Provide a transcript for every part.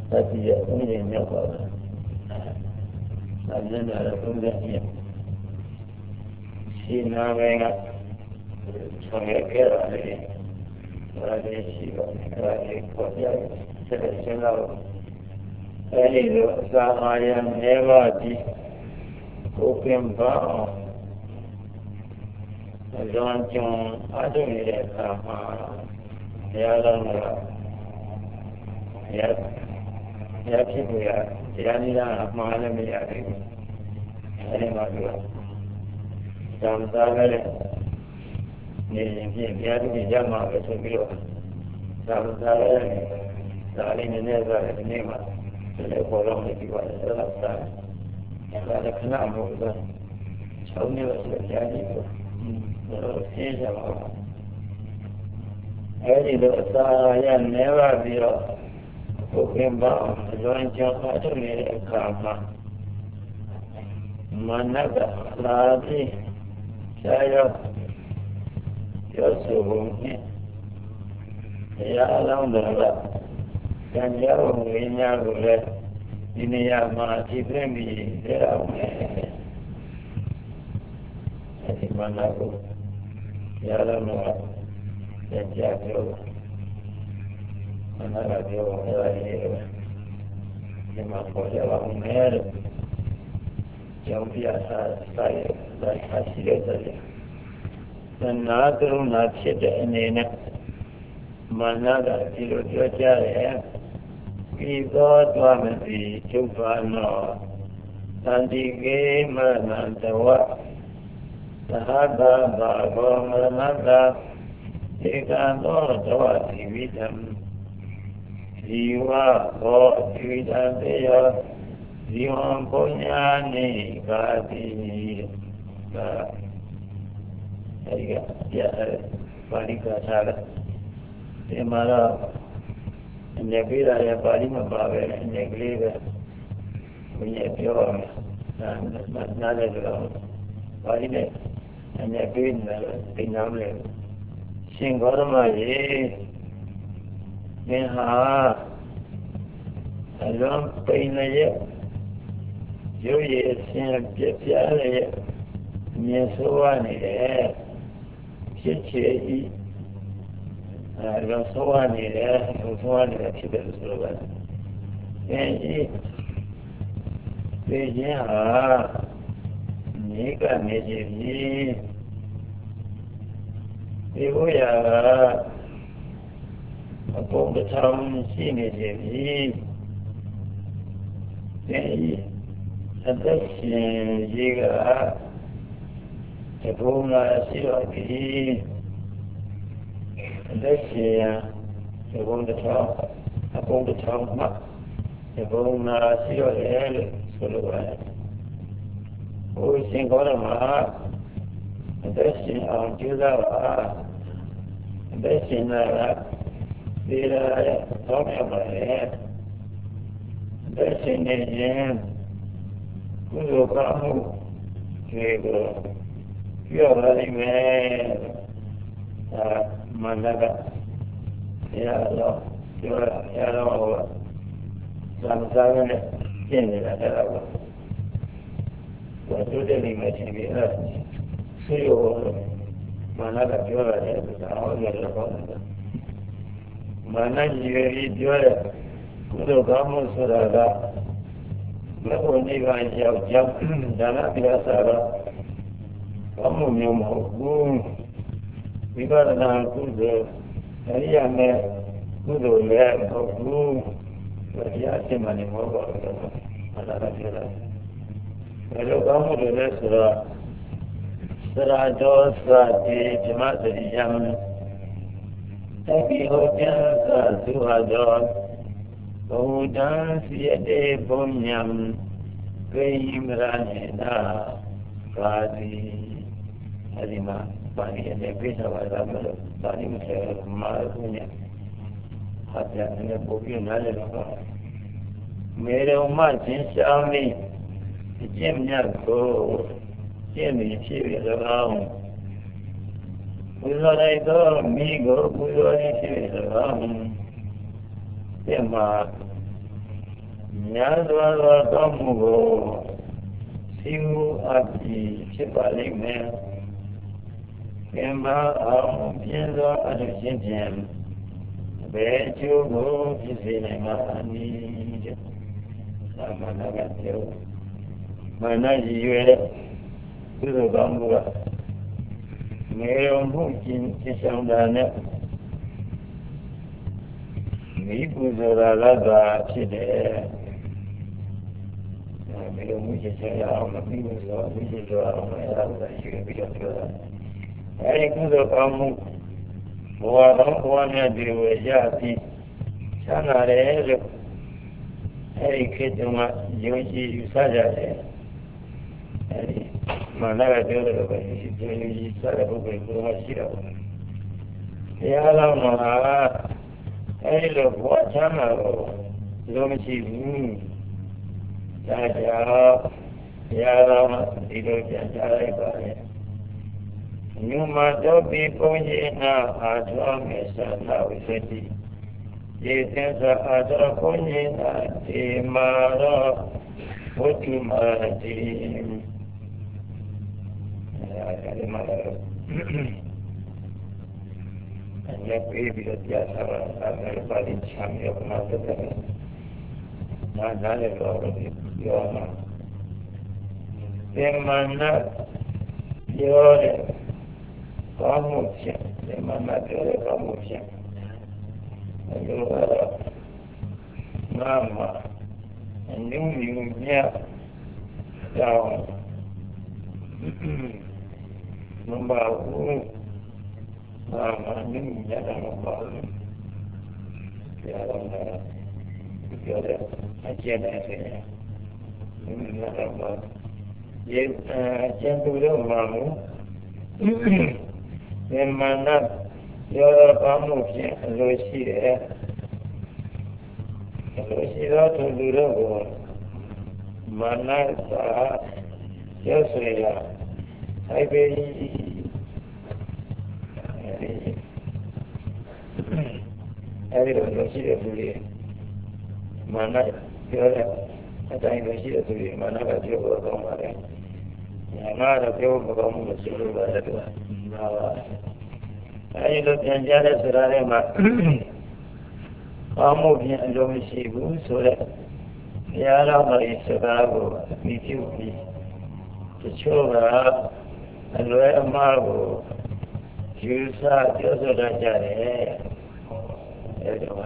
Tadi ya, ini nyapa. Ada ada pembelian. Sina mereka sangat kira ini. Ada siapa? Ada kerja sesuatu. Ini saya lewati open bar. Jangan ada ni sama. Ya lah. Ya sih ya ni lah malam ni ada. Ini malu. Sampai ni dia tu dia mahu sesuatu. Sampai ni ada ni mah. Jadi kalau ni juga ada ada kena apa? Jauh ni jadi tu. Siapa? Jadi saya never bila bukan bahawa jangan jangan tu ni kamar. Mana lagi saya sebelum ni ya alhamdulillah dan ya ini boleh ini ya masih premi dia jadi mana tu ya alhamdulillah dan jatuh mana lagi orang ini mampu jawab mer yang biasa saya hasil saja dan nageru naksida ini mana dah tiru jaya kita tua mesti cuba no nanti ke mana tawa sahabat bahawa mana jika no tawa dividam jiwa ko dividam dia jiwa punya ni kati ya balik ke sana Emara negeri raya balik membawa negeri punya pion dan nada juga balik negeri pinjam le singgah maje meha alam pinjam जो ये प्यार है ये सोवाने है चिच्ची सोवाने है सोवाने का चित्र सोवाने ये ये हाँ निका मेजे भी ये वो यार अपन बचाओ सी मेजे भी ये Adesso llega e una sirotti adesso secondo ciò appunto ciò ma e una sirotti solo quello poi si ancora ma adesso anche da adesso nella vera come adesso ne Kudo kamu, kego, yo lagi me, mana ka, ya lo, sama-sama ni, ini ada apa? Waktu dia ni macam ni, suyo, mana ka jual ada, tahu dia apa? Mana jual, kudo kamu sudah ada. Kalau ni kan jauh dana biasa lah. Kamu ni mahu, bila nak kudo, hari yang ni kudo le mahu, biasa mana mahu ada lagi lah. Kalau kamu dulu serah dosa di jemaat di jam, tapi hujan satu ada. Kemudian siapa pun yang keinginan kadi adima bagi yang bisa berlaku bagi mereka malunya hati yang bukan ada apa. Mereka umat Islam jamnya ko jamnya ciri orang. Bukan itu minggu bukan ciri orang. Tema များစွာသောကောင်းမှုကိုစီးမှုအပ်ဖြစ်ပါလိမ့်မယ်။ကံပါအောင်ပြင်းသောအထုချင်းဖြင့်ဘယ်အကျိုးကိုဖြစ်စေနိုင်မှာနည်းတဲ့။သာမဏေကပြောမာနရည်ရွယ်တဲ့ကုသိုလ်ကောင်းမှုကငယ်ရုံမှုကျင့်ဆောင်တာနဲ့မိပူဇော်တာလည်းသာဖြစ်တယ်။ငယ်ရုံမှုကျင့်ဆောင်ရအောင်မိပူဇော်အောင်လည်းသာရှိပြီးတော့ပြောတာ။အဲဒီကုသိုလ်ကောင်းမှုဘဝတော်ဘဝနဲ့ဒီဝေရပြီးချမ်းသာတယ်လို့အဲဒီခေတ်တုန်းကယုံကြည်ယူဆကြတယ်။အဲဒီမာနကပြောတယ်လို့ပဲယုံကြည်ဆတဲ့ပုဂ္ဂိုလ်ကရှိတော့တရားတော်မှာအဲဒီလိုဘဝချမ်းသာကိုလုံးမရှိဘူး။ဒါကြောင့်တရားတော်မှာဒီလိုပြန်ကြားလိုက်ပါလေ။ညမတော်ပြီးပုံရင်နာအာသောမေသနာဝိသတိယေသင်္သာအာသောပုံရင်နာဒီမာရောဝတ္ထုမာတိအဲဒီမှာအနေပေးပြီးတော့ကြားစားတာအဲ့ဒါပါဠိချမ်းမြောက်မှာတက်တယ်။နားလည်းတော့ပြောမှာဒီမနာပြောတဲ့ကောင်းမှုဖြင့်ဒီမနာပြောတဲ့ကောင်းမှုဖြင့်အဲဒီတော့နာမအနုမြူမြတ်ကြောင့်နံပါတ်1နာမအနုမြတ်တော့ပါလို့ပြောတဲ့အကျဉ်းနဲ့ဆိုရင်နံပါတ်1ရေကျန်သူတို့မှာဒီမနာပြောတဲ့ကောင်းမှုဖြင့်အလိုရှိတယ်အလိုရှိသောသူတို့ကိုမာနသာရောက်စေရအိုက်ပေအဲဒီလိုရှိတဲ့သူတွေမာနပြောတဲ့အတိုင်းလိုရှိတဲ့သူတွေမာနကပြောဖို့ကောင်းပါလေညာကတော့ပြောဖို့ကောင်းမှုမရှိလို့ပါတဲ့သူကအဲဒီလိုပြန်ကြားတဲ့စကားတွေမှာကောင်းမှုဖြင့်အလိုမရှိဘူးဆိုတဲ့ဘုရားတော်ရဲ့စကားကိုမိပြုပြီးတချို့ကအလွယ်အမှားကိုယူဆပြောဆိုတတ်ကြတယ်အဲဒီတော့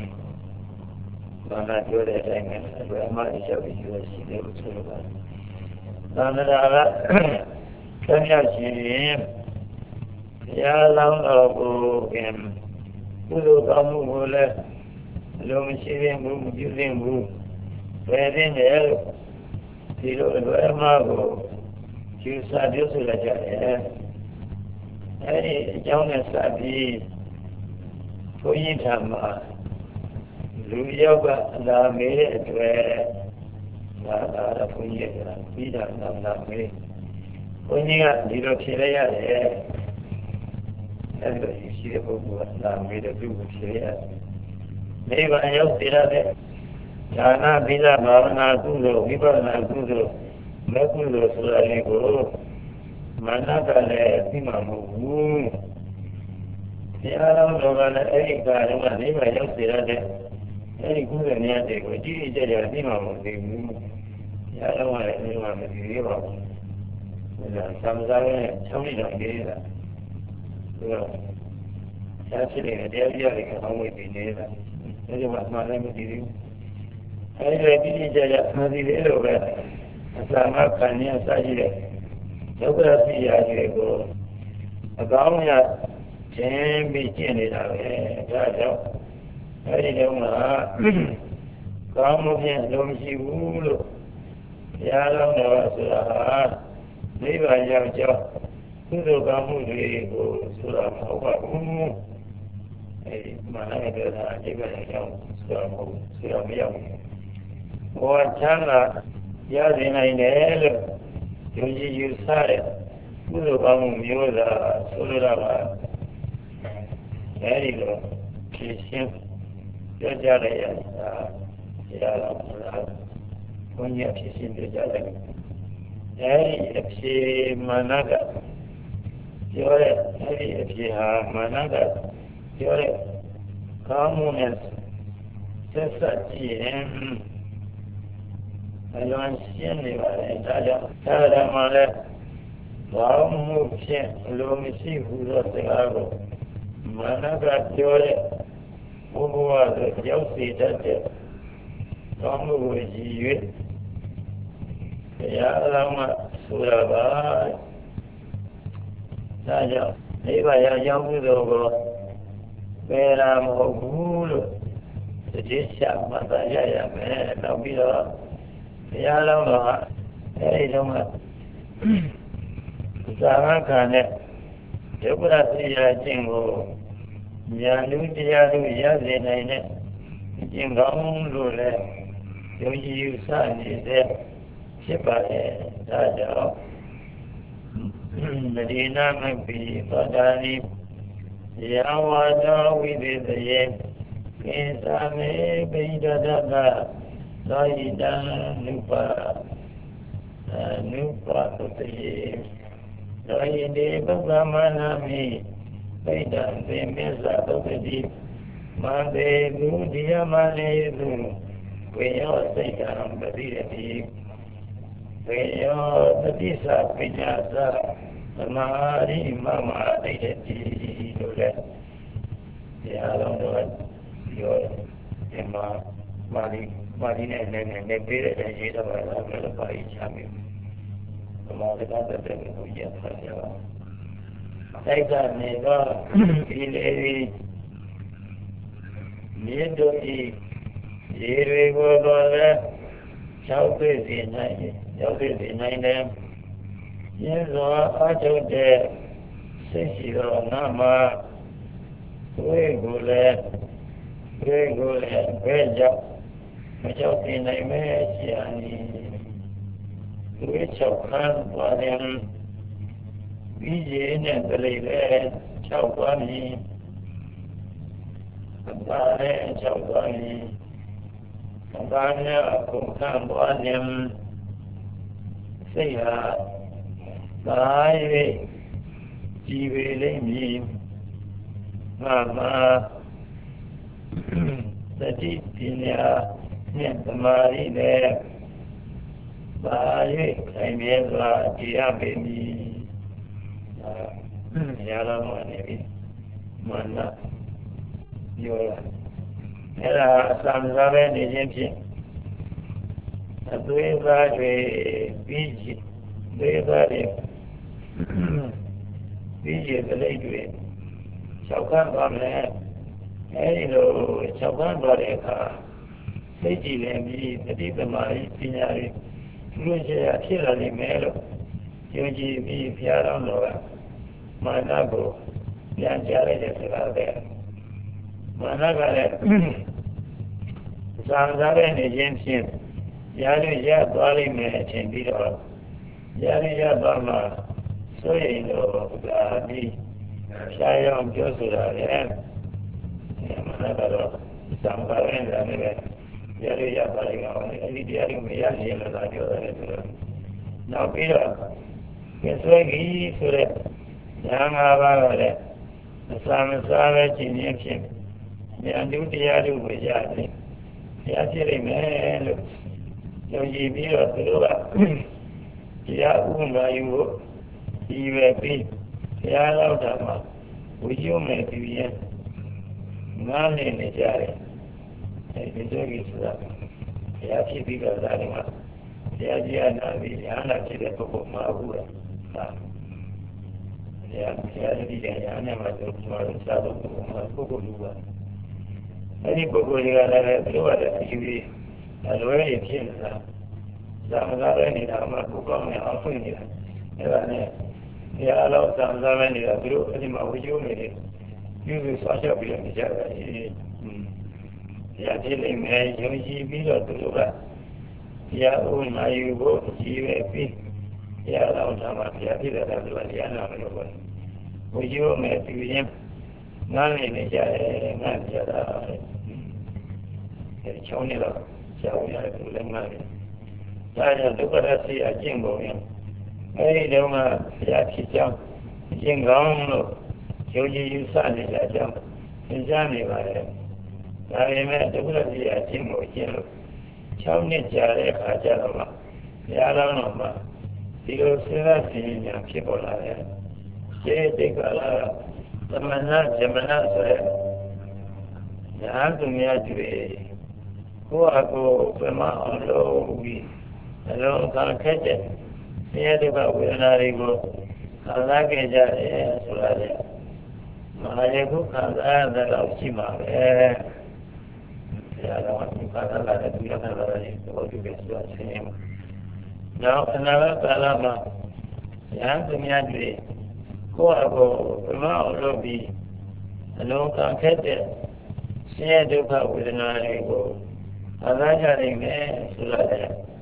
ဘာသာပြောတဲ့အတိုင်းပဲအလွယ်အမှားတွေချက်ပြီးယူရှိတယ်လို့ဆိုလိုပါတယ်။သံဃာကဆင်းရဲခြင်းဘုရားလောင်းတော်ကိုကုသိုလ်ကောင်းမှုကိုလည်းလုံးမရှိသေးဘူးမပြုသေးဘူးဘယ်သိနေလို့ဒီလိုအလွယ်အမှားကိုယူဆပြောဆိုကြတယ်အဲဒီအကြောင်းနဲ့စပြီးဘုန်းကြီးထံမှာလူယောက်ကလာမေးတဲ့အတွက်ဒါဘုန်းကြီးကပြီးတာလာမေးဘုန်းကြီးကဒီလိုဖြေလိုက်ရတယ်အဲဒီလိုရှိတဲ့ပုဂ္ဂိုလ်ကလာမေးတဲ့သူကိုဖြေရတယ်နိဗ္ဗာန်ရောက်စေရတဲ့ဒါနပိဋကဘာဝနာကုသိုလ်ဝိပဿနာကုသိုလ်မကုသိုလ်ဆိုတာလေးကိုမာနကလည်းသိမှာမဟုတ်ဘူးတရားတော်ကလည်းအဲဒီကတော့နိဗ္ဗာန်ရောက်စေရတဲ့အဲဒီကုသိုလ်များတွေကိုကြည့်ကြရသိမှာမဟုတ်ဘူးတရားတော်ကလည်းနိဗ္ဗာန်မသိသေးပါဘူးဒါသမ္မာရဲ့၆နှစ်တောင်နေတာဒါဆက်ရှိနေတဲ့တရားပြတွေကအောင်းဝေးနေနေတာဒါကြောင့်မှအမှန်လည်းမသိသေးဘူးအဲဒီကြည့်ကြရမသိသေးလို့ပဲအစမခံရစရှိတဲ့ဒုက္ခသိရတွေကိုအကောင်းရခြင်းပြီးကျင့်နေတာပဲဒါကြောင့်အဲဒီတော့ကကောင်းမှုဖြင့်လုံးမရှိဘူးလို့ဘုရားတော်ဆိုတာနိဗ္ဗာန်ရောက်ကြောင်းကုသိုလ်ကောင်းမှုတွေကိုဆိုတာမဟုတ်ပါဘူးအဲဒီမာနရဲ့ပြောတာနိဗ္ဗာန်ရောက်ဆိုတာမဟုတ်ဘူးဆိုတာမရောက်ဘူးဘောချမ်းသာရစေနိုင်တယ်လို့ယုံကြည်ယူဆတဲ့ကုသိုလ်ကောင်းမှုမျိုးသာဆိုလိုတာပါအဲဒီလိုဖြည့်ရှင်းပြောကြရတာတရားတော်ဆိုတာဘုန်းကြီးအဖြစ်ရှင်းပြကြတယ်အဲဒီအဖြစ်မာနကပြောတဲ့အဲဒီအဖြစ်ဟာမာနကပြောတဲ့ကောင်းမှုနဲ့ဆက်ဆက်ကြည့်ရင်အလွန်ရှင်းနေပါလေဒါကြောင့်သာဓမ္မလည်းဘာမှုဖြင့်လိုမရှိဘူးသောစကားကိုမာနကပြောတဲ့ဘုရားကရောက်စေတတ်တဲ့ကောင်းမှုကိုရည်ရွယ်တရားတော်မှာဆိုတာပါဒါကြောင့်နိဗ္ဗာန်ရောက်မှုတော်ကိုပယ်တာမဟုတ်ဘူးလို့သိချာမှတ်သားရရမယ်နောက်ပြီးတော့တရားတော်ကအဲဒီတော့မှသာမခါနဲ့ဒုက္ခရသိရခြင်းကိုဉာဏ်လူတရားတို့ရစေနိုင်တဲ့အကျင့်ကောင်းလို့လည်းယုံကြည်ယူဆနေတဲ့ဖြစ်ပါလေဒါကြောင့်မဒီနာမပိသောတာနိယဝါဒဝိသေသယေကိသမေပိဒဒကသောဣတံနုပါတုတေသောဣတိပုဗ္ဗမနာမိပိဒံသေမေသသုတတိမန္တေလူဒီယမနေသူဝေယောစိတ်ကံပတိရတိဝေယောတတိသပညာသသမာရိမမဒိဋ္ဌိတို့လည်းတရားတော်တို့ပြောဒီမှာမာရီနဲ့နဲ့ပြေးတဲ့ရေးတော့လည်းပါရီချမ်းပြီဘုရားကတည်းကကိုရထားကြပါတိုက်ကနေတော့ဒီလေမြေတို့ဤရေတွေကိုတော့လည်းရောက်သိစေနိုင်တယ်ရင်းစွာအထုတ်တဲ့စိတ်ရှိတော်နာမှာဝိကိုလည်းဘယ်ကြောင့်မကြောက်တင်နိုင်မဲရှိရနီဝိချောက်ခံသွားတယ်ပြီးရနဲ့တလေးလည်း၆ပါးမည်ဘာလဲ၆ပါးမည်ဘာနဲ့အခုခံသွားတယ်စိတ်ဟာဘာ၍ကြည်ပေလိမ့်မည်ငါမှာသတိပညာနဲ့သမာဓိနဲ့ဘာ၍ခိုင်မြဲစွာကြည်ရပေမည်ရာတော်မှာနေပြီမနပြောရအဲ့ဒါအစံစားပဲနေခြင်းဖြင့်အသွေးသားတွေပြီးကြည့်သွေးသားတွေပြီးကြည့်တဲ့လိတ်တွေ၆ခန်းသွားမယ်အဲဒီလို၆ခန်းသွားတဲ့အခါစိတ်ကြည်လည်းပြီးတတိပမာရီပညာတွေသူတို့ဖြစ်လာလိမ့်မယ်လို့ယုံကြည်ပြီးဘုရားတော်ကမာနကိုပြန်ကြားလိုက်တဲ့စကားပဲမာနကလည်းသာသာပဲနေခြင်းဖြင့်ရာရရသွားလိမ့်မယ်အချိန်ပြီးတော့ရာရသွားမှဆိုရင်တော့ဒါပြီးဖြာရောင်ပြောဆိုတာလေမာနကတော့သံဃာရဲ့ဉာဏ်နဲ့ရာရသွားလိမ့်အောင်အဲဒီတရားကိုမရရင်လည်းသာပြောတယ်ဆိုတော့နောက်ပြီးတော့ပြဆွဲကြီးဆိုတဲ့ဉာဏ်၅ပါးကလည်းအစာမစားပဲကျင့်ခြင်းဖြင့်ဉာဏ်တူတရားတို့ကိုရတယ်တရားဖြစ်လိမ့်မယ်လို့ယုံကြည်ပြီးတော့သူတို့ကတရားဥပမာယူဖို့ဒီပဲပြီးတရားလောက်တာမှာဝိယုံမဲ့ပြီးရင်ငားနေကြတယ်အဲဒီလိုကြီးဆိုတာတရားဖြစ်ပြီးတော့ဒါလည်းမှာတရားကြီးအနာပြီးဉာဏ်နာဖြစ်တဲ့ပုဂ္ဂိုလ်မှာဘူးလားတရားကြီးတဲ့ဉာဏ်နဲ့မှဆိုကျွန်တော်စားတော့ပုဂ္ဂိုလ်လူပါအဲဒီပုဂ္ဂိုလ်တွေကလည်းသူတို့ကအယူကြီးအလွဲရဖြစ်နေတာသာမသာပဲနေတာမှပုဂ္ဂိုလ်နဲ့အောင်ဖွင့်နေတာအဲဒါနဲ့တရားလောက်သာမသာပဲနေတာသူတို့အဲဒီမှာဝိယုံနေတယ်ပြုစုဆွားချက်ပြီးတော့နေကြတာတရားဖြစ်နေမယ်ယုံကြည်ပြီးတော့သူတို့ကတရားဥနာယူဖို့ကြည်ပဲပြီးတရားတော်သာမှာတရားဖြစ်တဲ့သူကတရားနာမလို့ပေါ့ဝိယုံမဲ့သူရင်ငားနေကြတယ်ငားကြတာချောင်းနေတော့ကြောက်ရတယ်လည်းမှလည်းဒါကြောင့်ဒုက္ခရစီအကျင့်ပုံရင်အဲဒီတုန်းကဆရာဖြစ်ကြောင်းအကျင့်ကောင်းလို့ယုံကြည်ယူဆနေတဲ့အကြောင်းသင်ကြားနေပါတယ်ဒါပေမဲ့ဒုက္ခရစီအကျင့်ကိုကျင့်လို့6နှစ်ကြာတဲ့အခါကျတော့မှဘုရားတော်မှာဒီလိုစဉ်းစားကြည့်ညာဖြစ်ပေါ်လာတယ်ခြေတိတ်ကလာသမဏဇမဏဆိုတဲ့ညာသူများတွေကိုယ့်အကိုပြမအောင်လုပ်ပြီးအလုံးခံခက်တဲ့ဆင်းရဲဒုက္ခဝေဒနာတွေကိုခံစားကြကြတယ်ဆိုတာလေမဟာယခုခံစားရတဲ့လောက်ရှိမှာပဲဆရာတော်ကခံစားလာတဲ့သူရခံစားရတဲ့ဘောဓိပဲဆိုတာဆင်းရဲမှာနောက်အနာဂတ်ကာလမှာညာသူများတွေကိုယ့်အကိုပြမအောင်လုပ်ပြီးအလုံးခံခက်တဲ့ဆင်းရဲဒုက္ခဝေဒနာတွေကိုခံစားကြနိုင်မယ်ဆိုတာလေ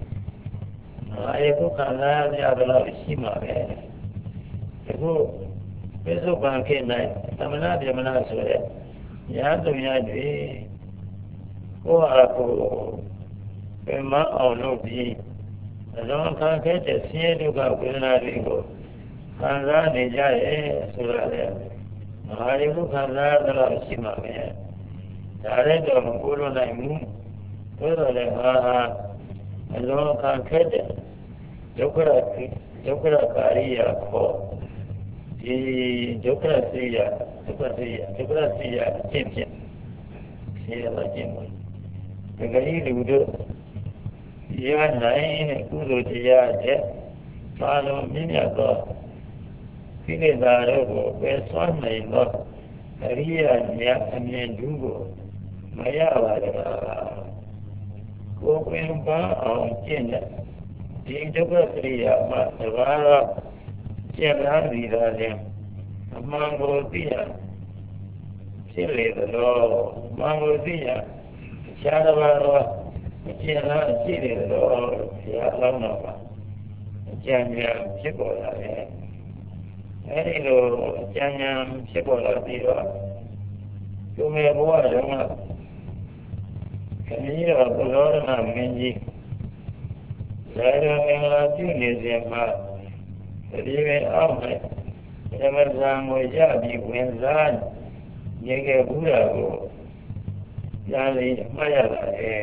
အခုခံစားရတဲ့လောက်ရှိမှာပဲအခုပိစုပန်ခေ၌သမဏဗြဟ္မဏဆိုတဲ့ညာသူများတွေကိုယ့်အကိုပြမအောင်လုပ်ပြီးအလုံးခံခက်တဲ့ဆင်းရဲဒုက္ခဝေဒနာတွေကိုခံစားနေကြရဲ့ဆိုတာလေမဟာယုခံစားရတဲ့လောက်ရှိမှာပဲဒါလည်းတော့မကိုလို့နိုင်ဘူးသို့တော်လည်းဟာအလုံးခံခက်တဲ့ဒုက္ခကာရိယာခေါ်ဒီဒုက္ခစိယအကျင့်ဖြင့်ဆင်းရဲအကျင့်ပါဒီကလေးလူတို့ရနိုင်တဲ့ကုသိုလ်တရားတဲ့ပါလုံးမြင့်မြတ်သောကိလေသာတို့ကိုပယ်ဆွမ်းနိုင်သောအရိယာများအမြင်တူကိုမရပါဘူးကိုယ်ပင်ပန်းအောင်ကျင့်တဲ့ဒီဒုက္ခကရိယာမှာတပါးတော့ကျင့်လာပြီးတော့လည်းအမှန်ကိုသိရဖြစ်လေတော့အမှန်ကိုသိရခြားတစ်ပါးတော့ကျင့်လာရှိတယ်တော့ဘုရားလောင်းတော့ပါအကျဉ်းများဖြစ်ပေါ်လာတယ်အဲဒီလိုအကျဉ်းများဖြစ်ပေါ်လာပြီးတော့သူငယ်ဘဝတုန်းကခမည်းတော်ဘုရားရမင်းကြီးဇာရမင်္ဂလာပြုနေစဉ်မှာဒီပဲအောက်နဲ့ဓမ္မဇံကိုရပြီးဝင်စားနေခဲ့ဘူးတာကိုညာလေးမှတ်ရတာလေ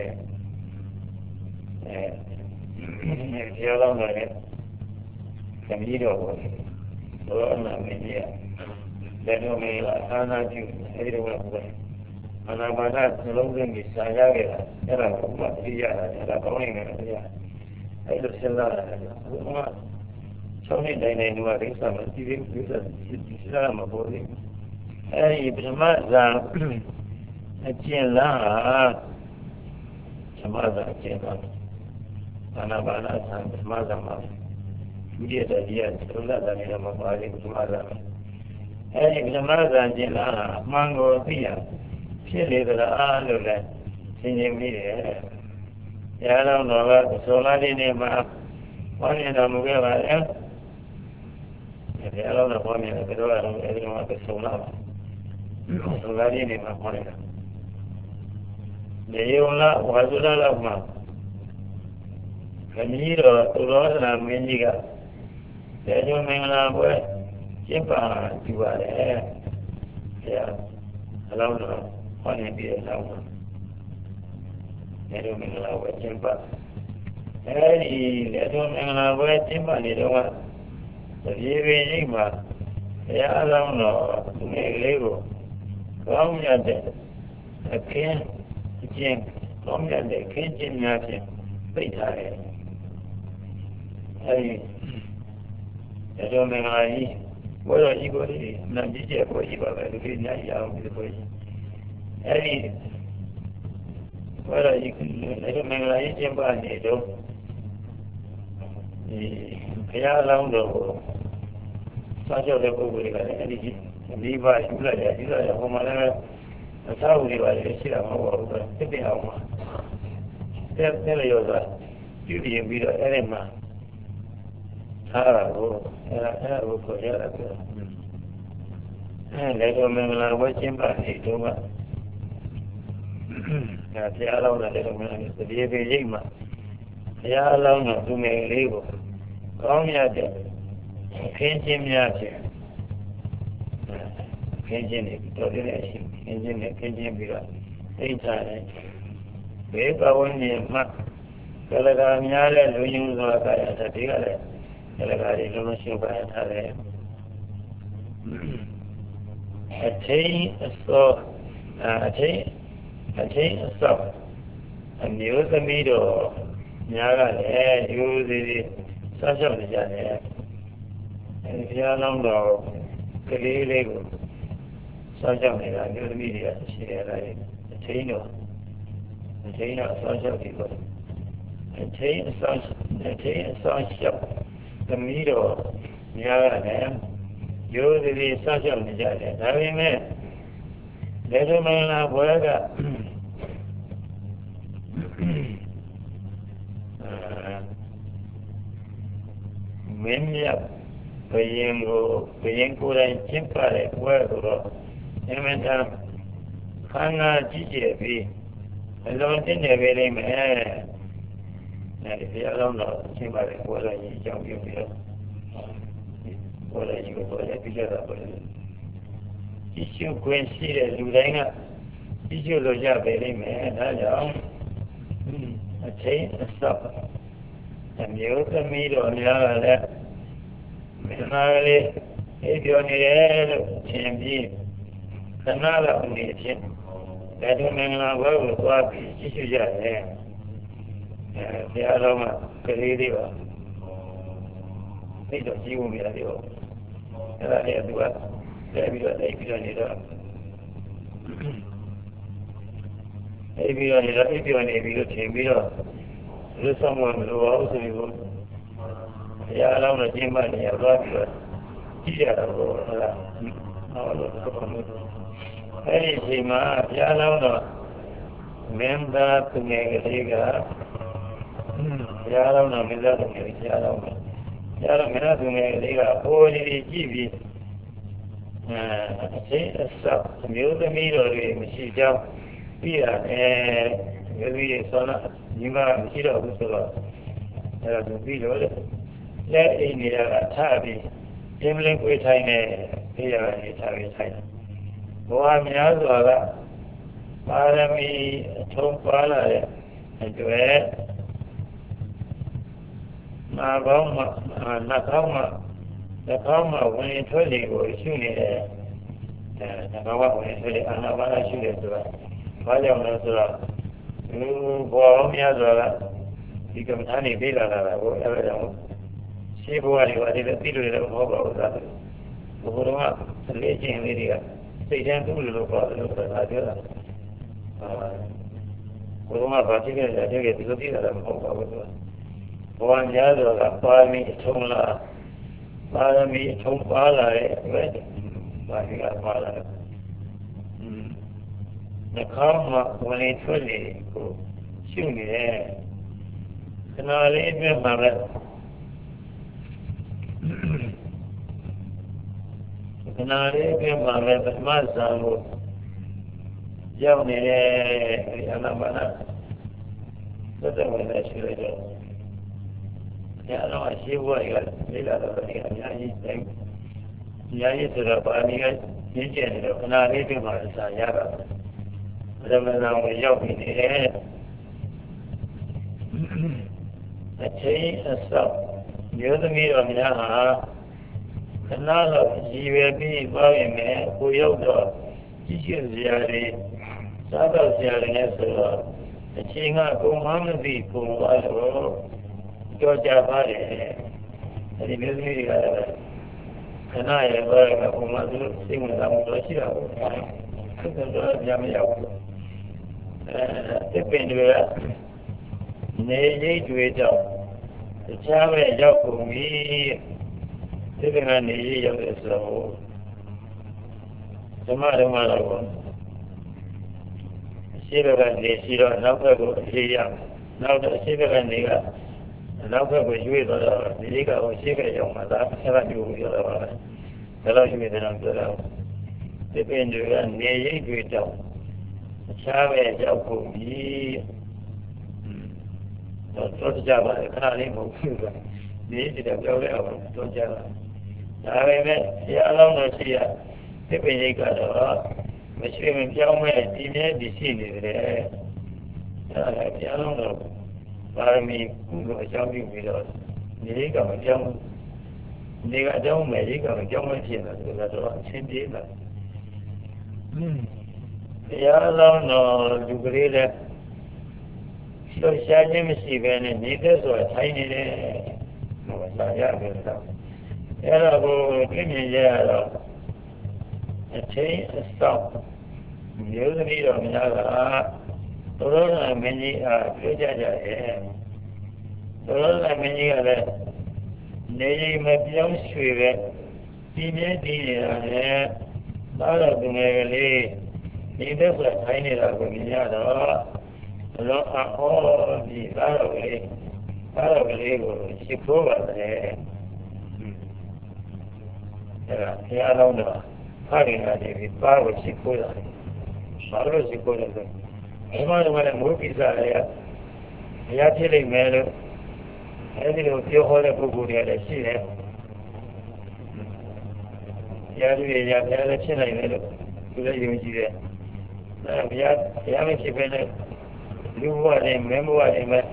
ပြောတော့လည်းခမည်းတော်ကိုဘုရားနာမည်ကြီးတယ်တော့မင်းလာအာနာပြုအဲဒီတော့ဘုရားအနာပါဒနှလုံးသွင်းပြီးစာရခဲ့တာအဲ့ဒါကိုမှသိရတာဒါကောင်းနေတယ်ဗျာအဲ့လိုစဉ်းစားရတယ်ဘုရား6နှစ်တိုင်းတိုင်းကဒိဋ္ဌာမကြည့်ပြီးဒီစားမှာပေါ်နေအဲ့ဒီပထမဇာအကျဉ်းလားသမဇာအကျဉ်းလားအနာပါဒဇာပထမဇာမှာဒုတိယတရားသုလတာနေမှာပါတယ်ပထမဇာအဲ့ဒီပထမဇာကျဉ်းလားအမှန်ကိုသိရဖြစ်လေသလားလို့လည်းသင်ခြင်းပြီးတယ်။ရာတော်တော်ကဆိုလာတဲ့နေ့မှာဟောနေတော်မူခဲ့ပါရဲ့။ရာတော်တော်ဟောနေတယ်ကတော့အဲဒီမှာဆိုလာပါ။ဆိုလာတဲ့နေ့မှာဟောနေတာ။နေုံလာဝါစုလာလောက်မှာခမည်းတော်သူတော်ဆရာမင်းကြီးကဒေဝမင်္ဂလာပွဲကျင်းပပြုပါတယ်။ဆရာအလောင်းတော်ဟောနေပြီးတဲ့နောက်မှာနေတော်မင်္ဂလာပွဲကျင်းပအဲဒီနေတော်မင်္ဂလာပွဲကျင်းပနေတော့ကပြေပြေရိပ်မှာဘုရားအလောင်းတော်သူငယ်လေးကိုကောင်းမြတ်တဲ့အခင်းအကျဉ်းကောင်းမြတ်တဲ့အခင်းကျင်းများဖြင့်ပိတ်ထားတယ်အဲဒီနေတော်မင်္ဂလာကြီးဘုရားကြီးကိုနံကြီးကျက်ပေါ်ကြီးပါပဲလူကြီးများရအောင်ဒီပေါ်ကြီးအဲဒီဘာလို့ဒီမင်္ဂလာရေးကျင်းပနေတော့ဒီဘုရားလောင်းတော်ကိုစောင့်ကြောက်တဲ့ပုဂ္ဂိုလ်တွေကလည်းအဲဒီဒီပါယူလိုက်တယ်ဒီတော့ဟိုမှာလည်းအသာဝတွေပါလေရှိတာမဟုတ်ဘူးပြပြအောင်ပါတဲ့လျော်စွာပြုပြင်ပြီးတော့အဲဒီမှာထားတာကိုအဲကိုခေါ်ရတာပြောလည်းတော့မင်္ဂလာပွဲကျင်းပနေတော့ bia long là để làm cái gì về gì mà bia long là tụi mình lấy của có nhà chứ khen chim nhà chứ khen chim này tôi đi lại xin khen chim bị rồi đây này bé bao nhiêu mà cái là nhà này lưu dùng rồi cái là gì cái là đi luôn xin phải thay đấy thấy so thấy so nhiều cái mi đồ nhà này yêu gì sao sao đi ra này bia long đồ cái lấy của sao sao này là nhiều cái mi đi chỉ là thấy nữa sao sao thì có thấy sao sao cái mi đồ nhà này yêu gì sao sao đi ra này tại vì mẹ để cho mình là bữa cả mình nhập bây giờ cô đang chém phá lại qua rồi em mình tham khang chỉ vì lâu trên này về đây mà này thì lâu rồi chém phá lại qua là gì trong việc đó qua là gì qua là bây giờ là chỉ chịu quen xí để lưu đánh á chỉ chịu lo ra về đây mà đã rõ thấy sắp em nhớ cái mi đồ nhà là mình nói đi cái điều này xem gì cái nào là vấn đề chứ cái thứ mình làm với qua chỉ chịu ra đấy thì ở mà cái gì đi vào cái đồ gì cũng biết đi vào cái là để được để bây giờ này đó bây giờ thêm bây giờ lúc xong rồi mình vào rồi mình ya lâu là chim bay nhiều quá rồi chỉ là nó cái gì mà ya lâu rồi mình đã từng nghe cái gì cả ya lâu rồi mình đã từng nghe ya lâu mình đã từng nghe cái gì cả thôi đi chỉ vì thế sao nếu cái mi rồi thì mình chỉ cho bây giờ cái gì sao nó nhưng mà mình chỉ đâu cũng rồi là mình biết rồi đấy để ý nghĩa là thay vì em lên quê thầy này bây giờ thì thầy bố em nhớ rồi là ba em đi thông qua là chuyện mà không mà when thôi thì rồi suy nghĩ là nó qua when thôi thì anh nó bắt suy nghĩ rồi bây giờ nó rồi bố em nhớ rồi là thì cái thằng này bây giờ là bố em là si buat di tidur dalam bawah bawah tu, rumah terlejeng ni dia. Sejak tu lupa ada. Rumah pasti kan ada kita tidur dalam bawah bawah. Orang jaga apa ni cuma lah, bagi apa lah. Nak kau boleh tulis ko, sini kenal ini mana? Kenali ke mana masa lu jauh ni anak mana betul mana sih ya orang siapa yang bila ada nyanyi sudah pani kan nyanyi itu kenali ke mana saya kan betul mana orang jauh ni Aceh asal nhớ tôi nghĩ rằng là nó là gì về cái bao nhiêu mẹ cô yêu rồi chỉ chuyện gì đi sao đâu gì nghe sợ chỉ ngã cũng ham gì cũng vào rồi cho cha ba để thì nhớ tôi nghĩ là cái này là cũng là tôi xin mình làm một cái gì đó không cần đó làm gì đâu tiếp bên nữa nếu như chuyện đó cha mẹ giáo cùng ý thế nên là nghĩ giáo để sầu mà đâu xí là cái gì xí là nó phải có gì vậy nó đó xí là cái gì cả nó phải có duy đó là gì cả xí cái giống mà ta sẽ là duy đó là duy thế nào đó thế bên được là nghe duy đó Chávez ya ocurrí nosotros ya va a dejar en ocurra ni de la gloria nosotros ya ya la una sia te viene cara me si me chiamo tiene di sini ya no para mí como ya mi vida ni que me llamo ni que llamo me diga me llamo tiene la otra siempre la ya la no yo creo so xaခြင်းမရှိဘဲနဲ့နေတဲ့ဆိုတာထိုင်နေတယ်ဟိုစာရပဲတော့အဲ့တော့ကိုသိမြင်ရတော့အချင်းအစောင့်မျိုးသမီးတော်များကသောရဏမင်းကြီးအားပြောကြကြရဲ့သောရဏမင်းကြီးကလည်းနေရင်မပြောင်းရွှေပဲဒီမြဲတည်နေတာနဲ့သာတော်သူငယ်ကလေးနေတဲ့ဆိုတာထိုင်နေတာကိုမြင်ရတော့လောအောဒီသာတော်ကလေးကိုရှိခိုးပါတယ်အဲ့ဒါဘုရားလုံးတော့ဖခင်ကဒီပါကိုရှိခိုးတာဘာလို့ရှိခိုးလဲဆိုဘုရားကလည်းမိုးပိစာရဘုရားဖြစ်လိမ့်မယ်လို့အဲ့ဒီလိုပြောဟောတဲ့ပုဂ္ဂိုလ်တွေလည်းရှိတယ်တရားသူတွေရဘုရားလည်းဖြစ်နိုင်တယ်လို့သူလည်းယုံကြည်တယ်အဲ့ဘုရားမဖြစ်ဘဲနဲ့လူဘဝနဲ့မင်းဘဝနဲ့ပဲ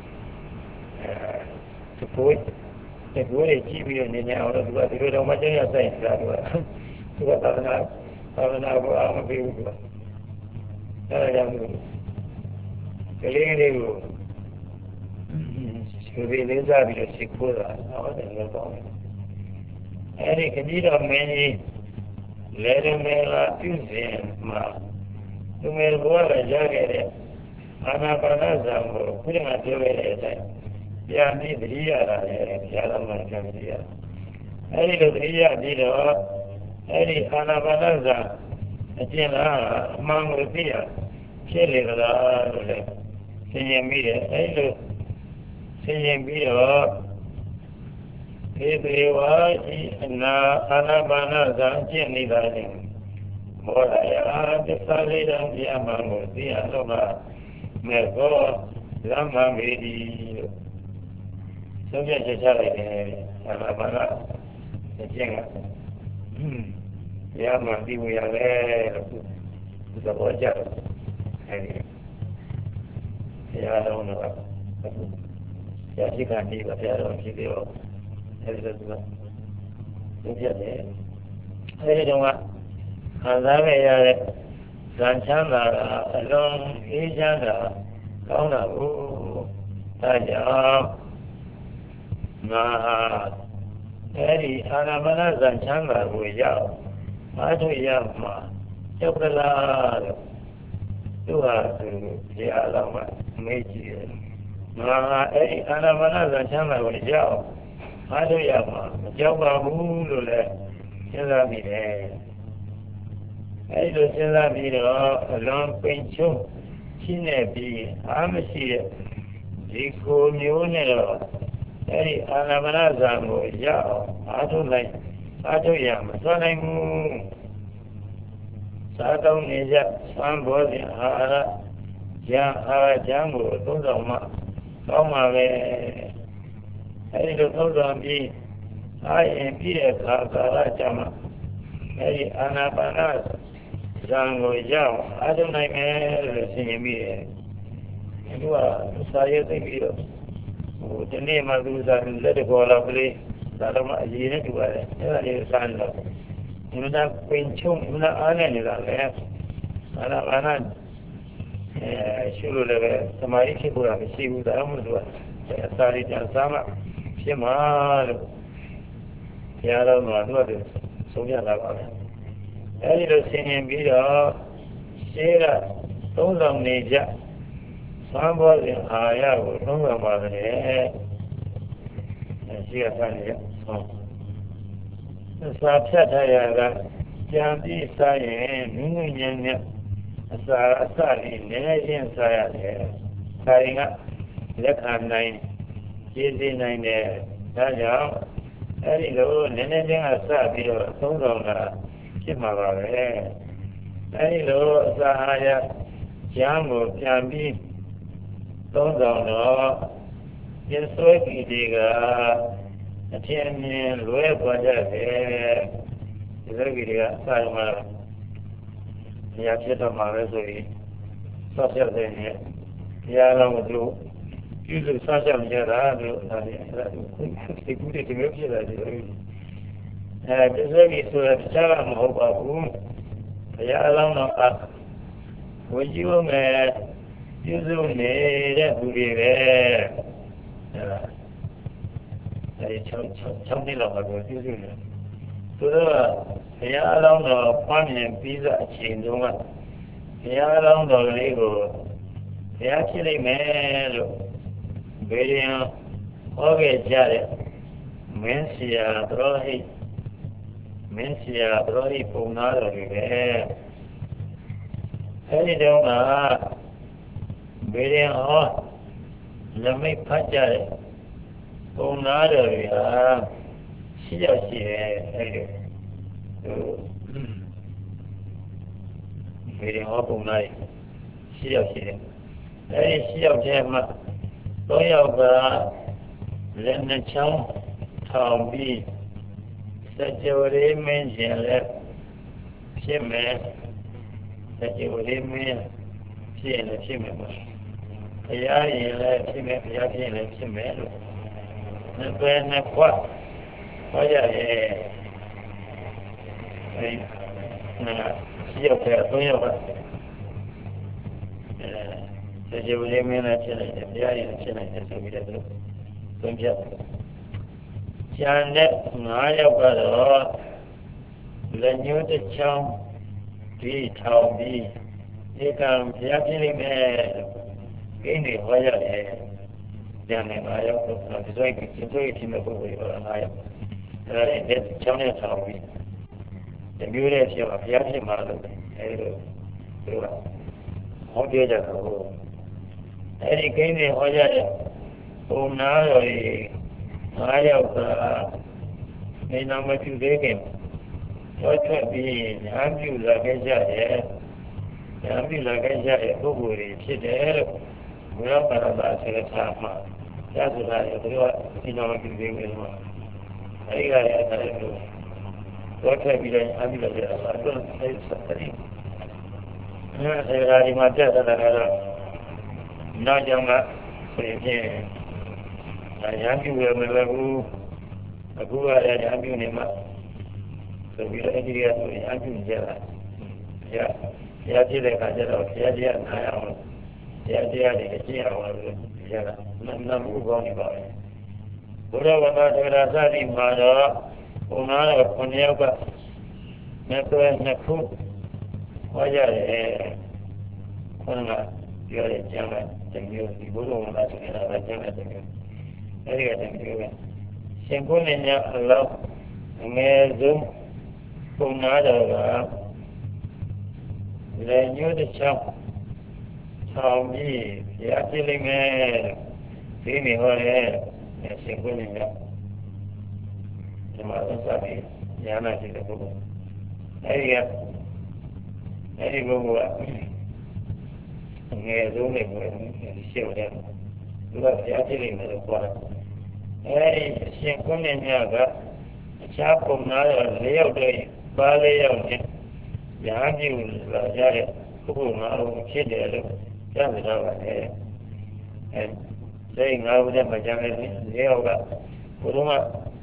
သဘောတွေကြည့်ပြီးတော့နေနေအောင်လို့သူကဒီလိုတော့မကျင်းရဆိုင်တာသူကသာသနာကိုအားမပေးဘူးသူကအဲ့ဒါကြောင့်ကလေးတွေကိုသူတွေလေးစားပြီးတော့ရှိခိုးတာဟုတ်တယ်လို့ပြောတယ်အဲ့ဒီခကြီးတော်မင်းကြီးလဲရမယ်လားပြုစဉ်မှာသူငယ်ဘဝကရခဲ့တဲ့အာနာပါနဇံကိုခုနကပြောခဲ့တဲ့အတိုင်းပြန်ပြီးသတိရတာလေဘုရားတော်မှာပြန်ပြီးရအဲ့ဒီလိုသတိရပြီးတော့အဲ့ဒီအာနာပါနဇံအကျဉ်းလားအမှန်ကိုသိရဖြစ်လေသလားလို့လေသင်ရင်ပြီးတယ်အဲ့လိုသင်ရင်ပြီးတော့ဒီသေဝါဤအနာအာနာပါနဇံကျင့်နေတာလေမောရယာသစ္စာလေးတော်ပြမှန်ကိုသိရတော့မှမေကောလမ်းမမေဒီလို့သုံးပြချက်ချလိုက်တယ်အာနာပါနအကျင့်ကရမှန်ပြီးဝင်ရလဲလို့သဘောကျတယ်အဲဒီဘုရားတော်ကရရှိကနေပါဘုရားတော်ဖြစ်ပြီးတော့အဲဒီလိုသူကသုံးပြတယ်အဲဒီတော့ခံစားခဲ့ရတဲ့ဇန်ချမ်းသာအလုံးအေးချမ်းသာကောင်းတာကိုဒါကြောင့်ငါအဲဒီအာနာပါနဇန်ချမ်းသာကိုရောက်အားထုတ်ရမှာကျောက်ကလားလို့သူဟာသူဘုရားတော်ကမေးကြည့်တယ်ငါအဲဒီအာနာပါနဇန်ချမ်းသာကိုရောက်အားထုတ်ရမှာမကြောက်ပါဘူးလို့လည်းစဉ်းစားမိတယ်အဲဒီလိုစဉ်းစားပြီးတော့အလွန်ပိန်ချုံရှင်းနေပြီးအားမရှိတဲ့ဒီကိုမျိုးနဲ့တော့အဲဒီအာနာပါနဇံကိုရအောင်အားထုတ်ရမသွားနိုင်ဘူးစားတော့နေကြသံဘောဇင်အာရရအာရံကိုသုံးဆောင်မှကောင်းပါပဲအဲဒီလိုသုံးဆောင်ပြီးအားရင်ပြီးတဲ့အခါကာလကြမှာအဲဒီအာနာပါနဇံကိုရအောင်အားထုတ်နိုင်မယ်လို့ရှင်းရင်ပြီးတယ်သူကစာရေးသိပြီးတော့ဒီနေ့မှသူစားလက်တကောလောက်ကလေးဒါတော့မှအရေးနဲ့တူပါတယ်အဲ့ဒါလေးစားနေတော့ဒီမှာပင်ချုံဒီမှာအားနေနေတာလေအာနာရှုလို့လည်းပဲသမာဓိဖြစ်ဖို့တာမရှိဘူးဒါမှမဟုတ်အစာရည်ကြံစားမှဖြစ်မှာလို့ဘုရားတော်ကသူကဆုံးဖြတ်လာပါပဲအဲဒီလိုဆင်ញင်ပြီးတော့ရှင်းကသုံးဆောင်နေကြသံဘောဇင်အာရကိုသုံးဆောင်ပါတယ်ရှိရထားနေရစာဖြတ်ထားရတာကြံပြီးစားရင်ငွေညံ့ညံ့အစာလေးနည်းနည်းချင်းစားရတယ်စာရင်ကလက်ခံနိုင်ကျေးဇူးနိုင်တယ်ဒါကြောင့်အဲဒီလိုနည်းနည်းချင်းကစပြီးတော့သုံးဆောင်တာဖြစ်မှာပါပဲအဲဒီလိုအစာအာရကျမ်းကိုပြန်ပြီးသုံးဆောင်တော့ပြည့်စုံပြီးဒီကအထင်အမြင်လွဲသွားကြတယ်ဒီလိုကြီးကအဆိုင်မှာနေရာဖြစ်တော့မှာပဲဆိုရင်ဆောက်ရတဲ့နေရာတော်ကိုပြုလို့ဆောက်ရကြတာလို့ဒါလည်းဒီကူတဲ့ဒီမျိုးဖြစ်လာတယ်ပြည့်စုံပြီးဆိုတော့တခြားမဟုတ်ပါဘူးဘုရားအလောင်းတော်ကဝိဇ္ဇုမဲ့ပြည့်စုံနေတဲ့သူတွေပဲအဲဒီ6နှစ်လောက်ကတော့ပြည့်စုံတယ်သူတို့ကဘုရားအလောင်းတော်ဖမ်းမြင်ပြီးစအချိန်တုန်းကဘုရားအလောင်းတော်လေးကိုဘုရားဖြစ်လိမ့်မယ်လို့ဗေဒင်ဟောခဲ့ကြတဲ့မင်းဆရာသရောဟိတ်ပုံနာတော်တွေပဲအဲဒီတုန်းကဗေဒင်ဟောနမိတ်ဖတ်ကြတဲ့ပုံနာတော်တွေဟာရှိရရှိတယ်အဲဒီဗေဒင်ဟောပုံနာတွေရှိရရှိတယ်အဲဒီရှိရောက်တဲ့မှာ3ယောက်ကလက်နှစ်ချောင်းထောင်ပြီးစကြဝဠာမင်းရှင်လည်းဖြစ်မယ်စကြဝဠာမင်းဖြစ်ရင်လည်းဖြစ်မယ်ပေါ့ဘုရားရင်လည်းဖြစ်မယ်ဘုရားဖြစ်ရင်လည်းဖြစ်မယ်လို့နှစ်ပဲနှစ်ခွဟောကြရဲ့ရှိရောက်တဲ့3ယောက်ကစကြဝဠာမင်းလည်းဖြစ်လိုက်တယ်ဘုရားရင်လည်းဖြစ်လိုက်တယ်ဆိုပြီးတော့သုံးပြတယ်ကျန်တဲ့9ယောက်ကတော့လက်ညှိုးတစ်ချောင်းဒီထောင်ပြီးဧကံဘုရားဖြစ်လိမ့်မယ်ကိန်းတွေဟောရတယ်ကျန်တဲ့9ယောက်တော့ဒီဆိုရင်ဒီမဲ့ပုဂ္ဂိုလ်တွေ9ယောက်အဲဒီချောင်းနဲ့ထောင်ပြီးတမျိုးနဲ့ဖြစ်မှာဘုရားဖြစ်မှာလို့အဲဒီလိုသူကဟောပြောကြတာကိုအဲဒီကိန်းတွေဟောကြတဲ့ပုံနာတော်ကြီး9ယောက်ကနေနာမပြုသေးခင်တော့ထွက်ပြီးညာပြုလာခဲ့ကြတယ်ညာပြုလာခဲ့ကြတဲ့ပုဂ္ဂိုလ်တွေဖြစ်တယ်လို့ဘုရားပါရမဆေရသာမှာသာဆိုတာရတော့ဒီနာမပြုသေးတယ်မှာအဲဒီကရတဲ့လို့တော့ထွက်ပြီးတော့ညာပြုလာကြတာတော့အဲဒီစတဲ့အဲဒီမှာတက်တာကတော့နောက်ကြောင့်ကဆိုရင်ညာပြုရမယ်လို့အခုကလည်းညာပြုနေမှာဆိုပြီးတော့အဲဒီကဆိုရင်ညာပြုကြတာဘုရားဖြစ်တဲ့အခါကျတော့ဘုရားတရားနာရအောင်ဘုရားတရားတွေကျင့်အောင်လို့ဘုရားကနတ်မှုကောင်းနေပါပဲဘုရားဝါဒတရားစသည်မှာတော့ဘုရားတော်9ယောက်ကနှစ်ခုဟောရတယ်ခေါင်းကပြောတဲ့ကျမ်းကတမျိုးဒီဘုရားဝါဒဆိုတာကျမ်းကတမျိုးအဲဒီကတည်းကရှင်ဘုရင်ညာအလောင်းအငယ်ဆုံးပုံနာတော်ကလည်းညှို့တဲ့ချောင်းဆောင်ပြီးဘုရားဖြစ်လိမ့်မယ်ဒီနေဟောရဲရှင်ဘုရင်ညာဒီမှာသက်ပြီးညာနာရှိတဲ့ပုဂ္ဂိုလ်အဲဒီပုဂ္ဂိုလ်ကအငယ်ဆုံးနဲ့ကိုရှင်းတယ်သူကဘုရားဖြစ်လိမ့်မယ်လို့ပြောတယ်အဲဒီရှင်ဘုရင်ညာကအခြားပုံနာတော်4ယောက်တည်းပါ4ယောက်နဲ့ညာပြုလာကြတဲ့ပုဂ္ဂိုလ်9ဦးဖြစ်တယ်လို့ကြားကြတာပါလေအဲဒီ9ဦးနဲ့မကြမ်းတဲ့4ယောက်ကဘုရား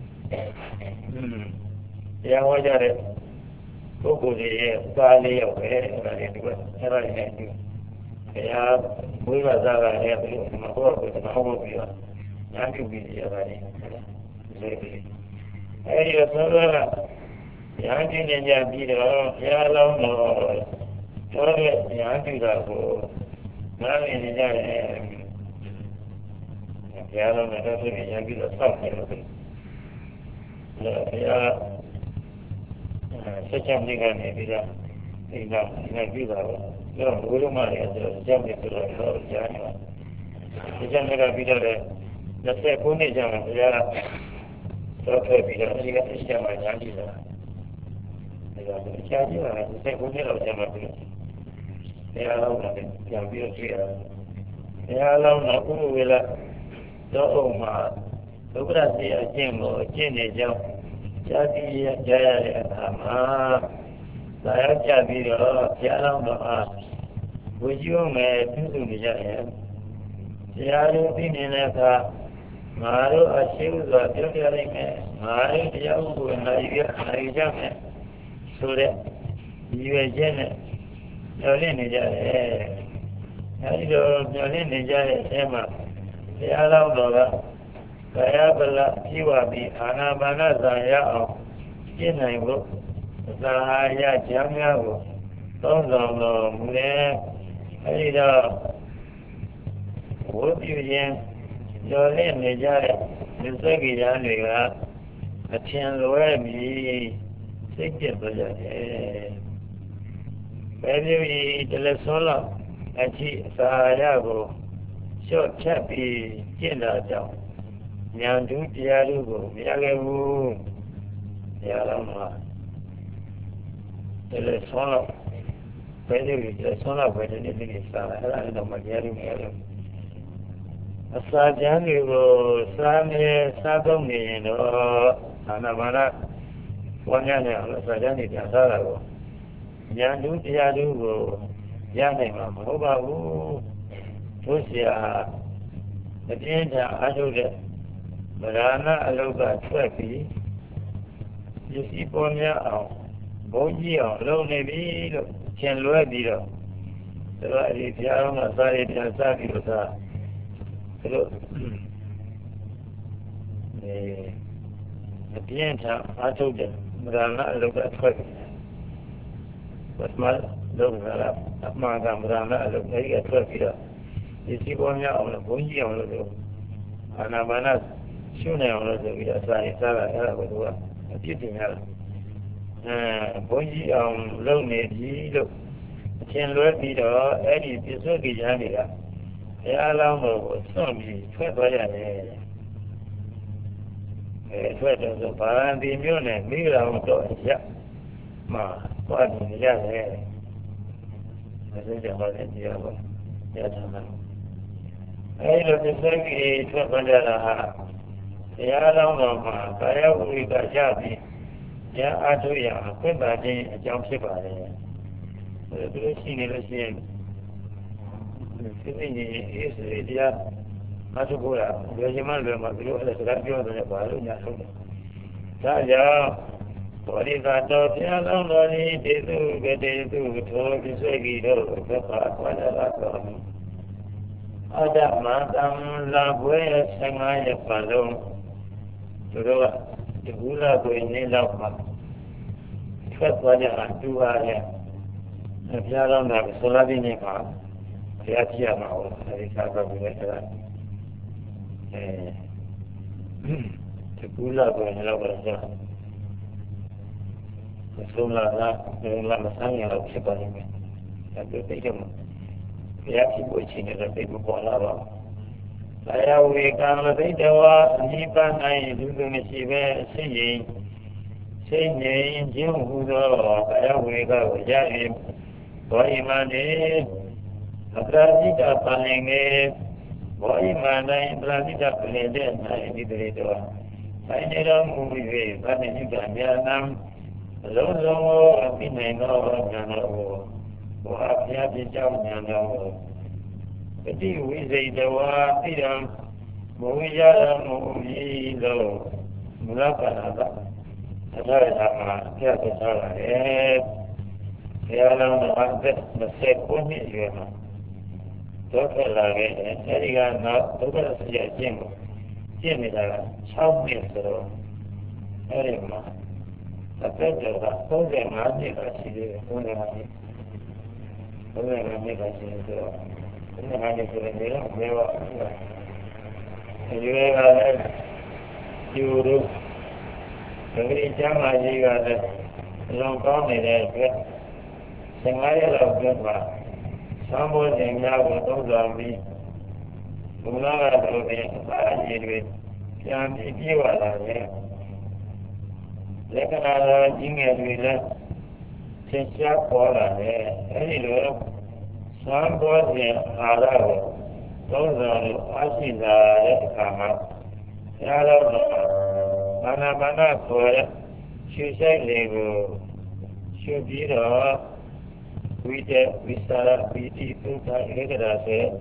တရားဟောကြတဲ့ပုဂ္ဂိုလ်တွေရဲ့ပါ4ယောက်ပဲအဲ့ဒါတွေဒီကအဲ့ဒါတွေနဲ့ဘုရားဘုရားသာကလည်းဘုရားမဟုတ်ဘူးမဟုတ်ဘူးပြောညာပြုပြီးရပါတယ်အဲဒီတော့သောကညာပြုနေကြပြီးတော့ဘုရားလောင်းတော်တော်တဲ့ညာပြုတာကိုနားလည်နေကြတယ်ဘုရားလောင်းတော်ဆိုရင်ညာပြုတော့ဆောက်နေလို့ဘုရားဆက်ချမ်းနေကနေပြီးတော့ဒီကညာပြုတာတော့ဘုရားမလည်းဆိုတော့ကြောက်နေဆိုတော့ကြားနေပါဒီကျမ်းကပြီးတော့29နှစ်ကြာမှဘုရားတော့ထွက်ပြီးတော့ဒီကအရှိမညာကြည့်တာဒါကကြားကြည့်တာ29နှစ်လောက်ကြာမှပြီးတရားလုံးနဲ့ပြန်ပြီးကြည့်ရအောင်တရားလုံးတော့ဥပဝေလတော့အောင်မှာဒုက္ခစီအကျင့်ကိုအကျင့်နေကြောင်းကြာတိရကြရတဲ့အခါမှာသာရကြပြီးတော့တရားလုံးတော့အားဝိကျွမ်းမယ်ပြုစုနေကြရဲ့တရားလုံးသိနေတဲ့အခါငါတို့အရှိဥစွာပြောပြလိုက်မယ်ငါတို့တရားဥပ္ပဝေနိုင်ရကြမယ်ဆိုတဲ့ဒီရွယ်ချက်နဲ့မျှော်လင့်နေကြတယ်အဲဒီတော့မျှော်လင့်နေကြတဲ့အထဲမှာတရားတော်ကကာယဗလပြည့်ဝပြီးအာနာပါနဇာရအောင်ကျင့်နိုင်ဖို့ဇာရကျမ်းများကိုသုံးဆောင်တော်မူတယ်အဲဒီတော့ဝိပုရင်မျှော်လင့်နေကြတဲ့ဒီစက္ကိယတွေကအထင်လွဲပြီးစိတ်ပြတ်သွားကြတယ်ဘယ်လိုဒီတလက်ဆုံးလောက်အချိအစာရကိုလျှော့ဖြတ်ပြီးကျင့်တာကြောင့်ဉာဏ်တူတရားတို့ကိုမရခဲ့ဘူးတရားတော်မှာတလက်ဆုံးလောက်ဘယ်လိုဒီတလက်ဆုံးလောက်ပဲဒီနေ့ဒီစားအဲ့ဒါလည်းတော့မတရားဘူးမရဘူးအစာကျမ်းတွေကိုစားနေစားသုံးနေရင်တော့အာနာပါနဝါညာနဲ့အစာကျမ်းတွေပြန်စားတာကိုဉာဏ်တူတရားတို့ကိုရနိုင်မှာမဟုတ်ပါဘူးတို့ဆရာအပြင်းထန်အားထုတ်တဲ့ဗราဏအလုကထွက်ပြီးပစ္စည်းပေါ်များအောင်ဘုန်းကြီးအောင်လုပ်နေပြီလို့သင်လွဲပြီးတော့ဒါကအဲဒီဘုရားတော်ကစားရပြန်စားပြီးတော့စားတို့အပြင်းထန်အားထုတ်တဲ့ဗราဏအလုကထွက်ပထမလုပ်ရတာအမှန်ကဗราဏအလုအဲဒီကထွက်ပြီးတော့ဒီစီပေါ်များအောင်လို့ဘုန်းကြီးအောင်လို့အာနာပါနရှုနေအောင်လို့ဆိုပြီးတော့စားရင်စားတာအဲ့ဒါကိုသူကအပြစ်တင်ရတယ်ဘုန်းကြီးအောင်လုပ်နေပြီလို့အထင်လွဲပြီးတော့အဲ့ဒီပြစ္ဆုတ်ကြီးချမ်းတွေကဘုရားလောင်းကိုစွန့်ပြီးထွက်သွားရတယ်ထွက်တော့ဆိုဗာရန်တီမြို့နဲ့မိဂရာဝတ္တရမှာသွားနေရတယ်ဒါဆိုကြပါလေတရားပါရတာမှာအဲဒီလိုပြစ္ဆုတ်ကြီးထွက်သွားကြတာဟာတရားတော်မှာကာယဝိရိကရပြီးဉာဏ်အားထုတ်ရအောင်ပြပါခြင်းအကြောင်းဖြစ်ပါတယ်။ဒါလိုရှိနေလို့ရှိရင်စိတ်ငြိမ်အေးစေတရားအားထုတ်ဖို့ရလွယ်ချင်မှလွယ်မှာဒီလိုအဲ့ဒါစကားပြောတယ်ဘာလို့ညာထုတ်လဲ။ဒါကြောင့်ဘောဓိကတော်ဘုရားတော်တော်ဤတေသူကတေသူထောပြည့်စုံကြီးတို့ဘုရားခွာလာတော်မူအဒ္ဓမတံလာဘွဲ15ရက်ပတ်လုံးသူတို့ကဒီကူလာကိုနေတော့မှထွက်သွားကြတာတူပါရဲ့ဘုရားတော်ကဆိုလာပြီးနေပါဘုရားကြည့်ရမှာဟုတ်အဲဒီသာဘုရားဆိုတာဒီကူလာကိုနေတော့တော့ဆိုလာလာမဆိုင်ရတော့ဖြစ်ပါလိမ့်မယ်အဲဒီတိတ်တော့ဘုရားကြည့်ဖို့ချင်းနေတဲ့တိတ်ပေါ်လာတော့သာယဝေကံမသိတဝါအနိဗ္ဗာန်၌လူသူမရှိပဲစိတ်ငြိမ်ခြင်းဟူသောသာယဝေကကိုရ၍ဘောဣမန္တေအပရာဇိတပလင်ငယ်ဘောဣမန္တပရာဇိတပလင်တဲ့၌ဒီတရေတော်ဆိုင်နေတော်မူ၍ဗတ္တိညုတမြာဏံအလုံးစုံသောအပိနိုင်သောဉာဏ်တော်ကိုဘောအဖျားပြကြောင်းဉာဏ်တော်ကိုပတိဝိဇိတဝါတိရံဘုံရမူ၏လို့မူလကနာကသာရတာမှာပြတ်သွားတယ်ဘုရားလုံးကအသက်29နှစ်ရွယ်မှာတော့ထွက်လာခဲ့တယ်အဲဒီကနောက်ဒုက္ခဆရာကျင့်ကိုကျင့်နေတာက6နှစ်ဆိုတော့အဲဒီမှာအသက်တော်က35နှစ်ကရှိသေးတယ်35နှစ်ကရှိသေးတယ်ဒီမှာနေဆိုရင်လည်းမေဝအရွယ်ကလည်းယူရုဒီကျမ်းမာကြီးကလည်းလုံကောင်းနေတဲ့အတွက်15ရက်လောက်ကျမှသံဃာ့ရှင်များကိုသုံးဆောင်ပြီးဘုရားကတော့ဒီအားကြီးတွေပြန်ပြီးပြေးလာတယ်လက္ခဏာတော်ကြီးငယ်တွေလည်းသင်္ချာပေါ်လာတယ်အဲဒီလို Some boys are those are actually the Kama. Mana for she said they will should be the with the Vistara PT to take it as a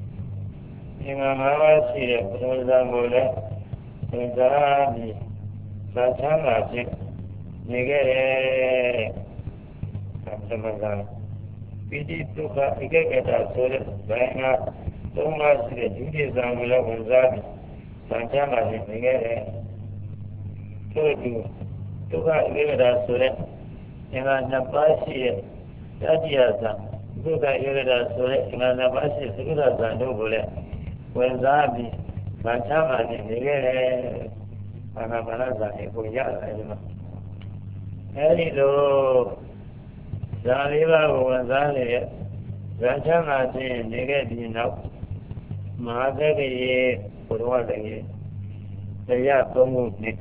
Imama see the Mole in the Sachana Nigere Samazan. PT to get a soda, Banga, so much the Judaism will have Zabi, Santana Nigere. Told you to get a soda, and I Nabashi, Tadiaza, look at Yerida soda, and I Nabashi, Sigura Zandobole, when Zabi, Santana Nigere, Anamanaza, Epoya. Hello, Zaliva was Zali, Rajamati, Negative, Mahagari, Purwadi, the Yakumu,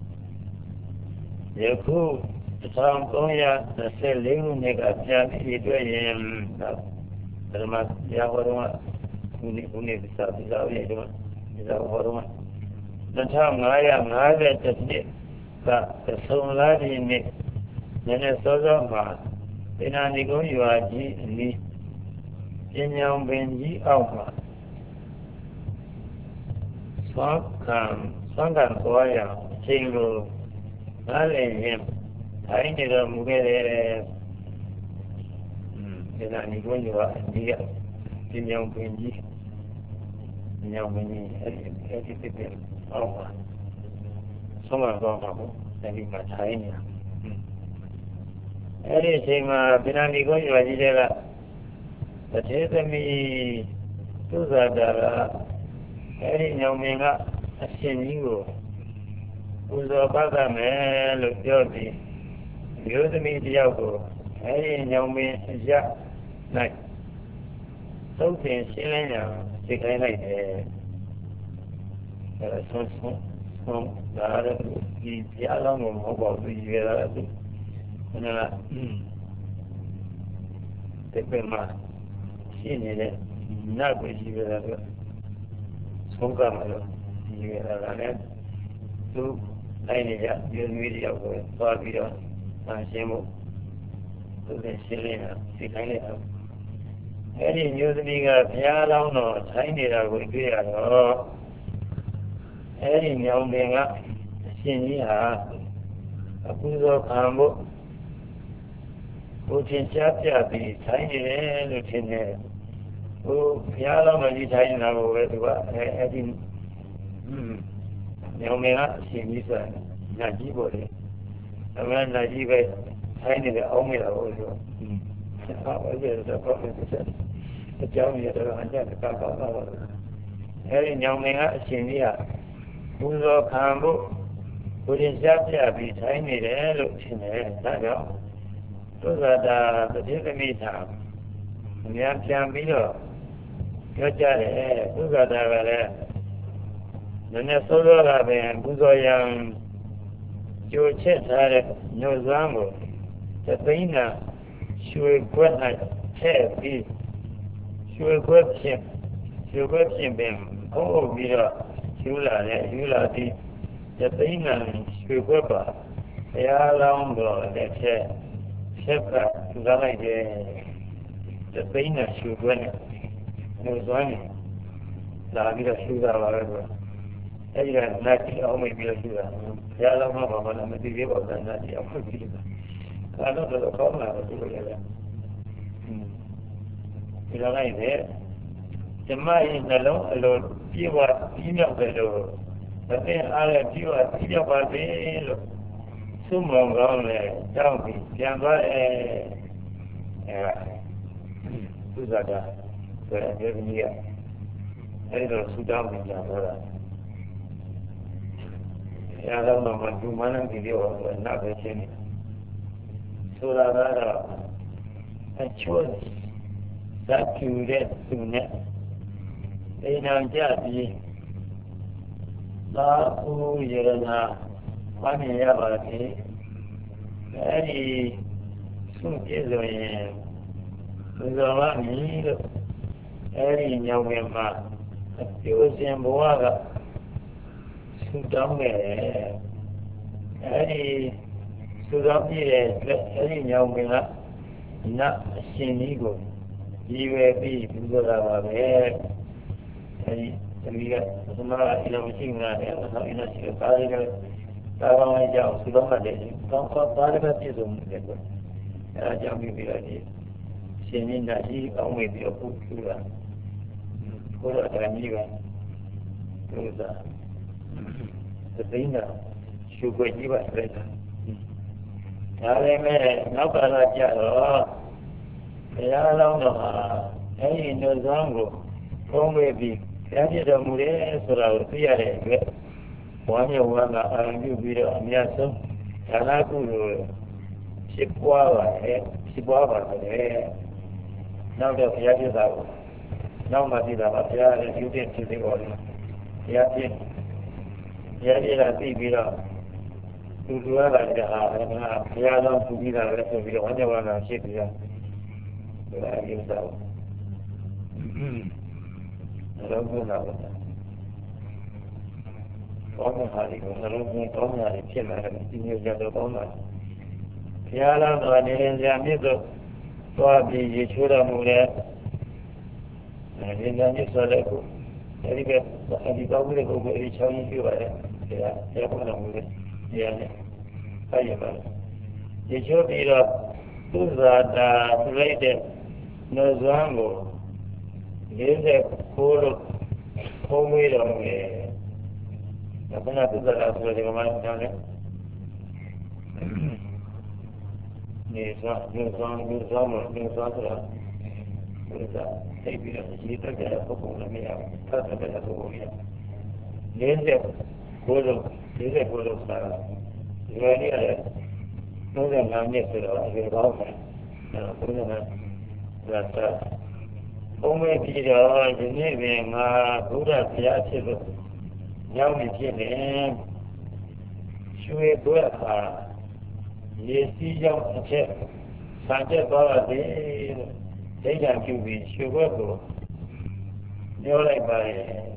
Yaku, the Tom Koya, the selling Negative, Idrian, the Yahoruma, Uni, South is our the Tom I am Naga, the Somali in me. Then a sort of in a go you are G in young Benji Alpha. Songan Koya, Tingo, Nale him, I did a Mugere in a go you are in young Benji, in young Benji, Alpha. Someone gone and in my tiny. Anything, Pinani go, you are Gidela. But here's me to that. Any young man, a senior who's a father man, look dirty. Use me the alcohol. Any young man is ya night. Something Silena, sick I like some the alarm about the Pepema, seen it, not with you, Songama, you are two, you media with Barbie and Semo, to the Selena, Silena. Any news being a piano or tiny would be a any young being up, seen a Puzo Cambo. Putin chapter be tiny lieutenant. Oh, Piala Mali tiny now, heading Yomena, she is a Najibo. A man Najiba, tiny the Omega also. How is the prophet? The Johnny at the Papa. Heading Yomena, Shinia, Puzo Cambo, Putin chapter be tiny lieutenant. Those are the different time. We have can be your child, those are the Nesolo and Buzoyan, your chest had no zango. The Pina, she will quit like happy. She will quit him. She will quit him. Oh, Yula, the Pina, she will quit her. They are longer, that chair. Shepherd, the painter should win it. No one. La vida suda, however. Ella Nati, only be a suda. Yellow Mama, and the people of the Nati of Cuba. I don't know the corner of the together. You know, I there. The mind alone, you are female below. But then I have you are female by the Sumo gone down, Jamba, Suzada, every year. I don't sit down in Jamba. I don't know what you want to do or not the same. So that I chose that you get to net. They now just La Uyana. One year about it, very soon is Zama ni lo eri nyawme ma atiwo sin boaga sudamge eri sudamge eri nyawme na sinigo jiwe bi buzola ba be eri amiga sama ila musinga ya ina sila kaliga tawa ja sudamga de ko kaliga ti zo mu de ya jami bi ani sini nasi kamu itu aku kira, kalau ada ni kan, terus sehingga syukur jiwa mereka. Kalau mereka nak belajar loh, ya Allah, ini nuzamku, kamu lebih, jadi dah mulai surau tu ya le, wanya wanga arangu bila amiasam, karena aku sebuah le. Now the Yaki is out. Now Madina, Matia, you did to the order. Yaki, Yaki, Bila, to do like the Yadam to be the rest of the only one on ship here. But I give out. I don't know now. Only Harry was a little only a killer in your general owner. Yadam, and Yamizo. तो अभी ये छोड़ा मुझे जिंदगी साले को अभी बाबू को कोई इच्छा नहीं क्यों है या कोना मुझे यानी क्या बात ये छोड़ दिया तो ज़्यादा सुलाइटे नज़ांगो ये से कोलो कोमेरो में अपना तो ज़्यादा सुलाइटे कमाने जाने Nisa, sei bila cerita dia apa pun kami yang tak ada tu dia. Dia kodo sekarang. Jadi ada, mungkin namanya sudah agak lama. Mungkin rasa, umumnya kita jenis memang sudah biasa tu. Yang macam suai berapa. ये चीज़ों अच्छे सांचे बाबा दे जान क्यों भी शुगर को जोड़े बारे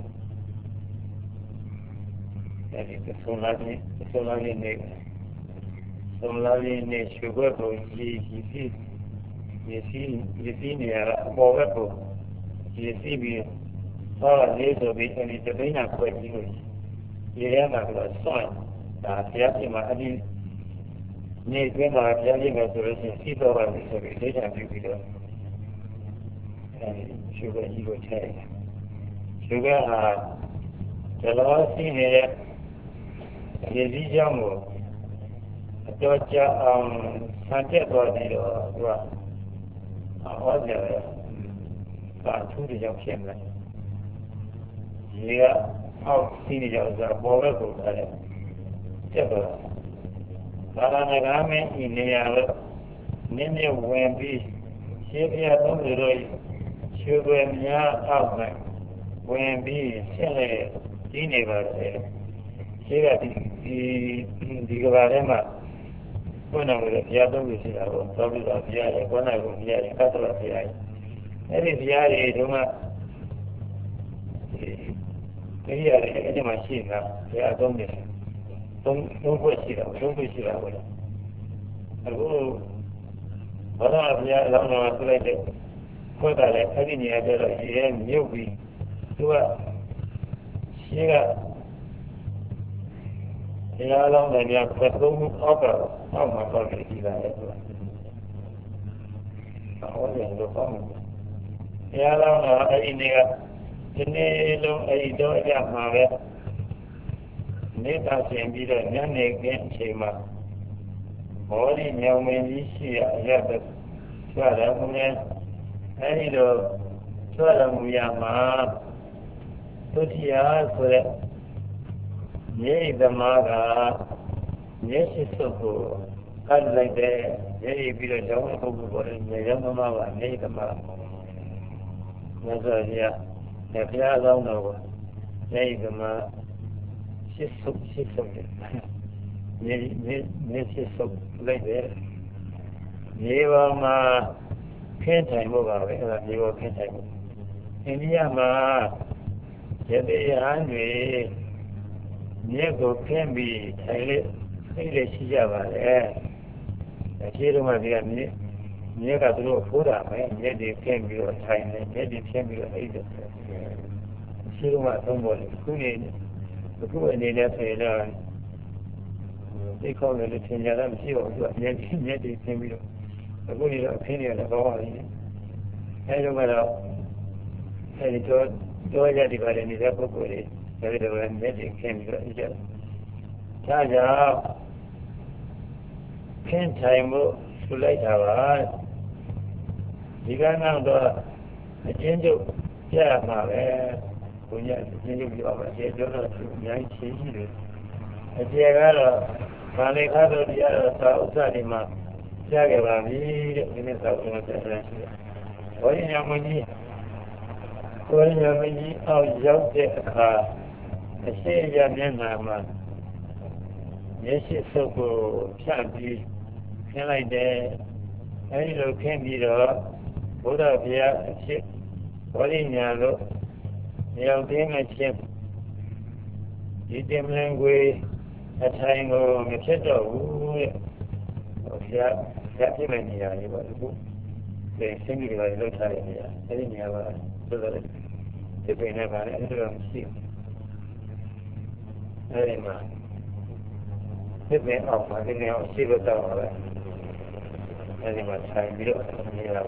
यानी कि सोनाली ने शुगर को ये सी ने बाबा को ये सी भी बाबा ले तो भी यानी तो भी ना कोई नहीं ये है ना कोई सोन ताकि आप इमारती ने इतने मार्जिन में तो सीधी तौर पर सभी देश आगे भी तो शुगर ही को चाहिए शुगर चलावासी ने ये जीजामो तो क्या सांचे तो नहीं हुआ और क्या है कांचू भी जब खेलना ये आउट सीने जाओ जरा बोले को करे चलो Karena ini ya, ini WMB, siapa tu beroi, siapa apa, WMB, siapa ini berada, siapa di kebaran mana berada, siapa tu siapa, tapi siapa, mana siapa, kata siapa, jadi siapa itu mah, ini masih nak, siapa tu ni. Don't push it out. Aku orang dia lama tu lagi. Kau dah le, hari ni ada lagi yang newbie. Dua, siapa? Dia lama dia perlu apa macam ni lah. Awak yang lupa. Dia lama ini lo itu yang mana? Neta sendiri dan negeri cuma, orang yang memiliki ayat suara punya, ini lo suara punya mah, tu dia suara, ye damaga, ye sesuatu, kan lagi, ye bila jauh tu boleh, ye jauh mana, ye damaga, masa dia, dia jauh nawa, ye damaga. Sisuk ni sisuk lagi ni wama khinh thành một bảo vệ là nhiều khinh thành India mà giờ đây anh về nhớ có khinh bị thay lệ thay lệ xí ra vào đấy chỉ là mà việc này nhớ cả tụi phụ đã mấy nhớ đi khinh bị thay này nhớ đi khinh bị ấy được chỉ là mà không muốn cứ này là phải là đi con người thì nhà làm gì rồi nhớ đi khinh bị cũng như là khinh này là có gì hay là đâu hay cho gia đình vào đây đi ra phố cổ đi rồi đâu anh biết thì khen rồi chứ cha cha khen thầy mua phụ lấy thà vào đi cái nào đó chiến dục cha mà về cũng như chiến dục vào mà chiến dục là nhảy chí gì được cái cái là mà này khác rồi đi ra sao sao đi mà cha cái bà đi cái này sao cũng sẽ ra rồi nhà mình Tôi nhớ mình ở dấu địa khá sẽ ra miền Nam mà nhớ sẽ sâu của sản đi cái này để ấy là khen đi đó bố đã phía sẽ có đi nhà đó nhiều tiếng ngày xem đi tìm lên quê thay ngồi người chết rồi phía cái mình nhà như vậy để sinh đi vậy rồi thay nhà cái nhà vậy rồi thì phải này vào đây được xịn đây mà tiếp đến học mà cái nào xịn vào tàu vậy đây mà thay ví dụ như là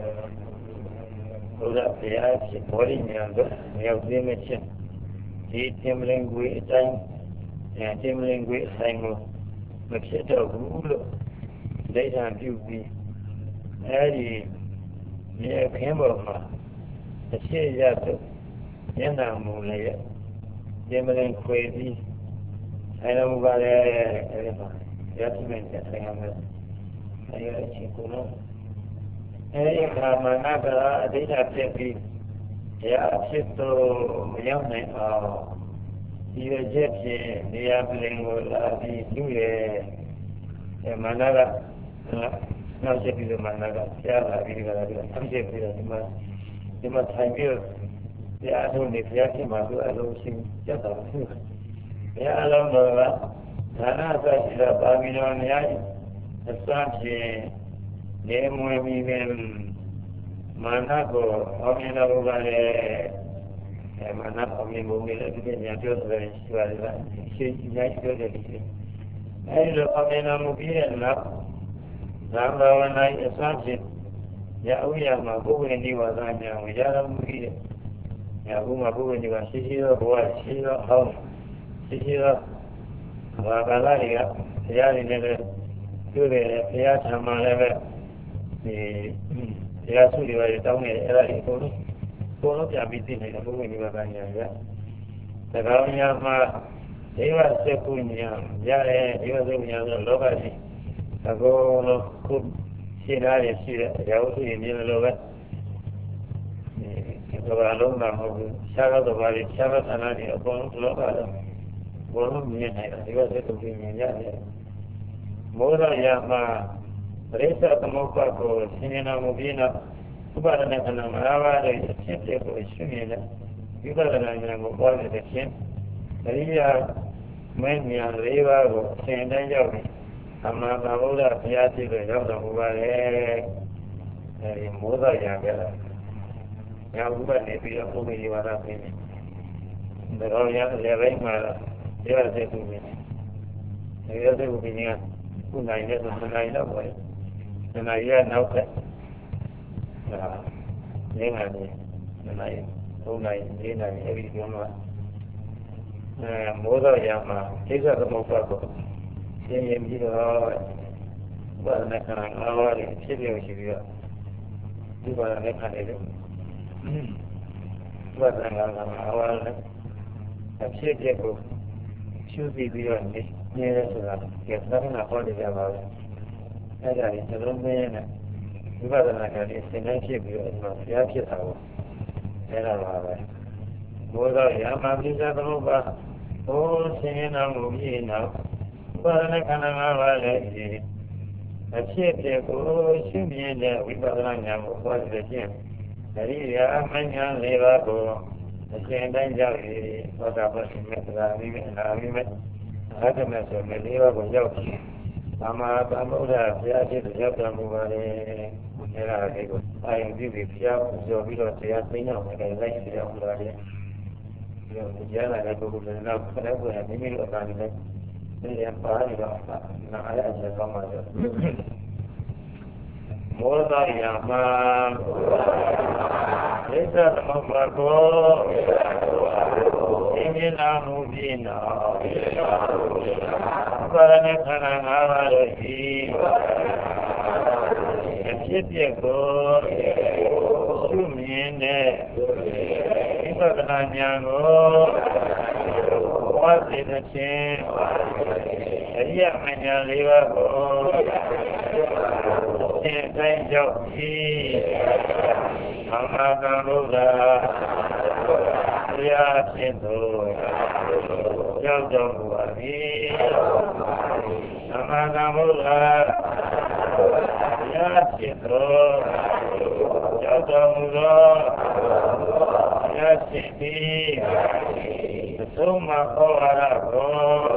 rồi là thì ai chỉ có đi nhà đó nhiều thêm mấy chuyện thì thêm lên quỹ tranh nhà thêm lên quỹ xanh rồi mà sẽ trở vũ lượng đấy là điều gì thế thì như kém vào mà sẽ ra được nhớ nào mù này đem lên quê đi hay là mua vào đây mà giá thì mình sẽ thành hàng hay là chỉ của nó ấy mà nó có đấy là chuyện gì giá chết tôi nhau này đi về chết thì đi ăn lên ngồi là đi chú về mà nó là nó sẽ bị mà nó là giá là đi là không chết thì nhưng mà thành cái ya thôi thì ya khi mà tôi alo xin chắc là không ya alo rồi đó là ta chỉ là 3 million ya sáng thì để mua mình mà nó có ông ấy đâu vào đây mà nó ông ấy mua mình cái nhà cho rồi và xin nhảy cho được đi ấy rồi ông ấy nó mua cái nó làm vào này sáng thì ya ông ấy mà bố mình đi vào nhà mà ya làm cái nhà cũng mà bố như vậy xí đó bố xí đó không xí đó và cái này thì gia đình này cứ về thì gia tham mà này thì gia suy đi về trong này là đi cô nó chả bị tin này là bố như vậy nhà vậyแต่เราnhà mà thế là sẽ cùng nhà gia đình thế là sẽ nhà rồi lo cái gì ta có nó cũng xin ai để xin để giáo thì như là lo cái rồi lúc nào mà sao đó rồi sao đó anh ấy có lúc đó có miền này thì có thể tụi mình nhớ vậy mỗi lần mà đấy sao tụi mình có xin nào một bên nào chúng ta đang làm mà ra rồi xin để có xin này chúng ta đang làm một quan để xin đấy là mấy nhà lấy vào xin đấy rồi mà bảo là nhà thì rồi đâu đâu vào để mỗi lần vậy là nhà cũng vậy thì bây giờ không đi vào đâu thì để rồi nhà để lấy mà để là sẽ tụi mình để là tụi mình nha cũng này nữa tụi này nó vậy tụi này ra nấu cái là những ngày này tụi này như này cái gì cũng vậy mỗi lần nhà mà thế ra cái một cái của thế em gì đó và này hàng ao thì chế điều chỉ việc đi vào này hàng này được và hàng ao này các chế chế của chưa bị bệnh đi như là việc đó là có thể làm vào cái này cho nó nghe này và là cái này sẽ nói chuyện với mà giá trị thầu thế là vậy mỗi lần mà đi ra đâu ba ô xin nào ngủ gì nào và này khả năng là gì အဖြစ်အပျက်ကိုရှုမြင်တဲ့ဝိပဿနာဉာဏ်ကိုပွားစေခြင်းအရိယာမဉ္ဇဉ်၄ပါးကိုအရှင်တိုင်းကြောက်၍သောတာပတိမေတ္တာမိမေအနာမိမေအရဟတမေဆိုတဲ့၄ပါးကိုရောက်ပြီးသမ္မာသမ္ဗုဒ္ဓဘုရားရှိခိုးရောက်တော်မူပါလေအဲဒါလေးကိုအာယုပြုပြီးဘုရားပူဇော်ပြီးတော့တရားသိမ်းအောင်လည်းလိုက်ပြီးတော့လာတယ်ဒီလိုကြားလာတဲ့ပုဂ္ဂိုလ်တွေတော့ခရက်ကိုမိမိတို့အတိုင်းလည်းဒီရပါရတော့နာရအချက်ကောင်းပါတော့မောဒယမသေသသမဘကောသင်္ကေနာမှုပြင်းတော်ပါရဏခန္ဓာ၅ပါးတို့ရှိအဖြစ်ပြက်ကိုရှုမြင်တဲ့ဝိပဿနာဉာဏ်ကိုဝါသိတဲ့ခြင်းအရိယမဉ္ဇဉ်၄ပါးကိုသင်တိုင်းကြောင့်ဤသမ္မာသမ္ဗုဒ္ဓဘုရားဖြစ်သူရောက်တော်မူပါ၏သမ္မာသမ္ဗုဒ္ဓဘုရားဖြစ်သူရောက်တော်မူသောဘုရားဖြစ်သည်အဆုံးမဩဝါဒကို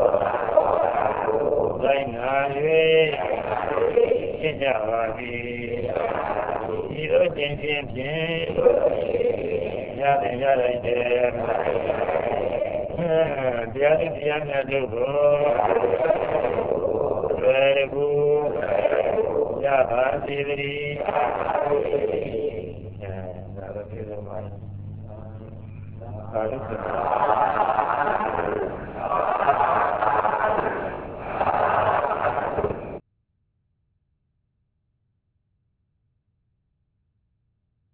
လိုက်နာ၍ဖြစ်ကြပါသည်ဒီလိုခြင်းဖြင့်ရတယ်ရတယ်တရားတရားများတို့ကိုရေကူရပါစေတည်းဒါတော့ပြေဆုံးပါပါလို့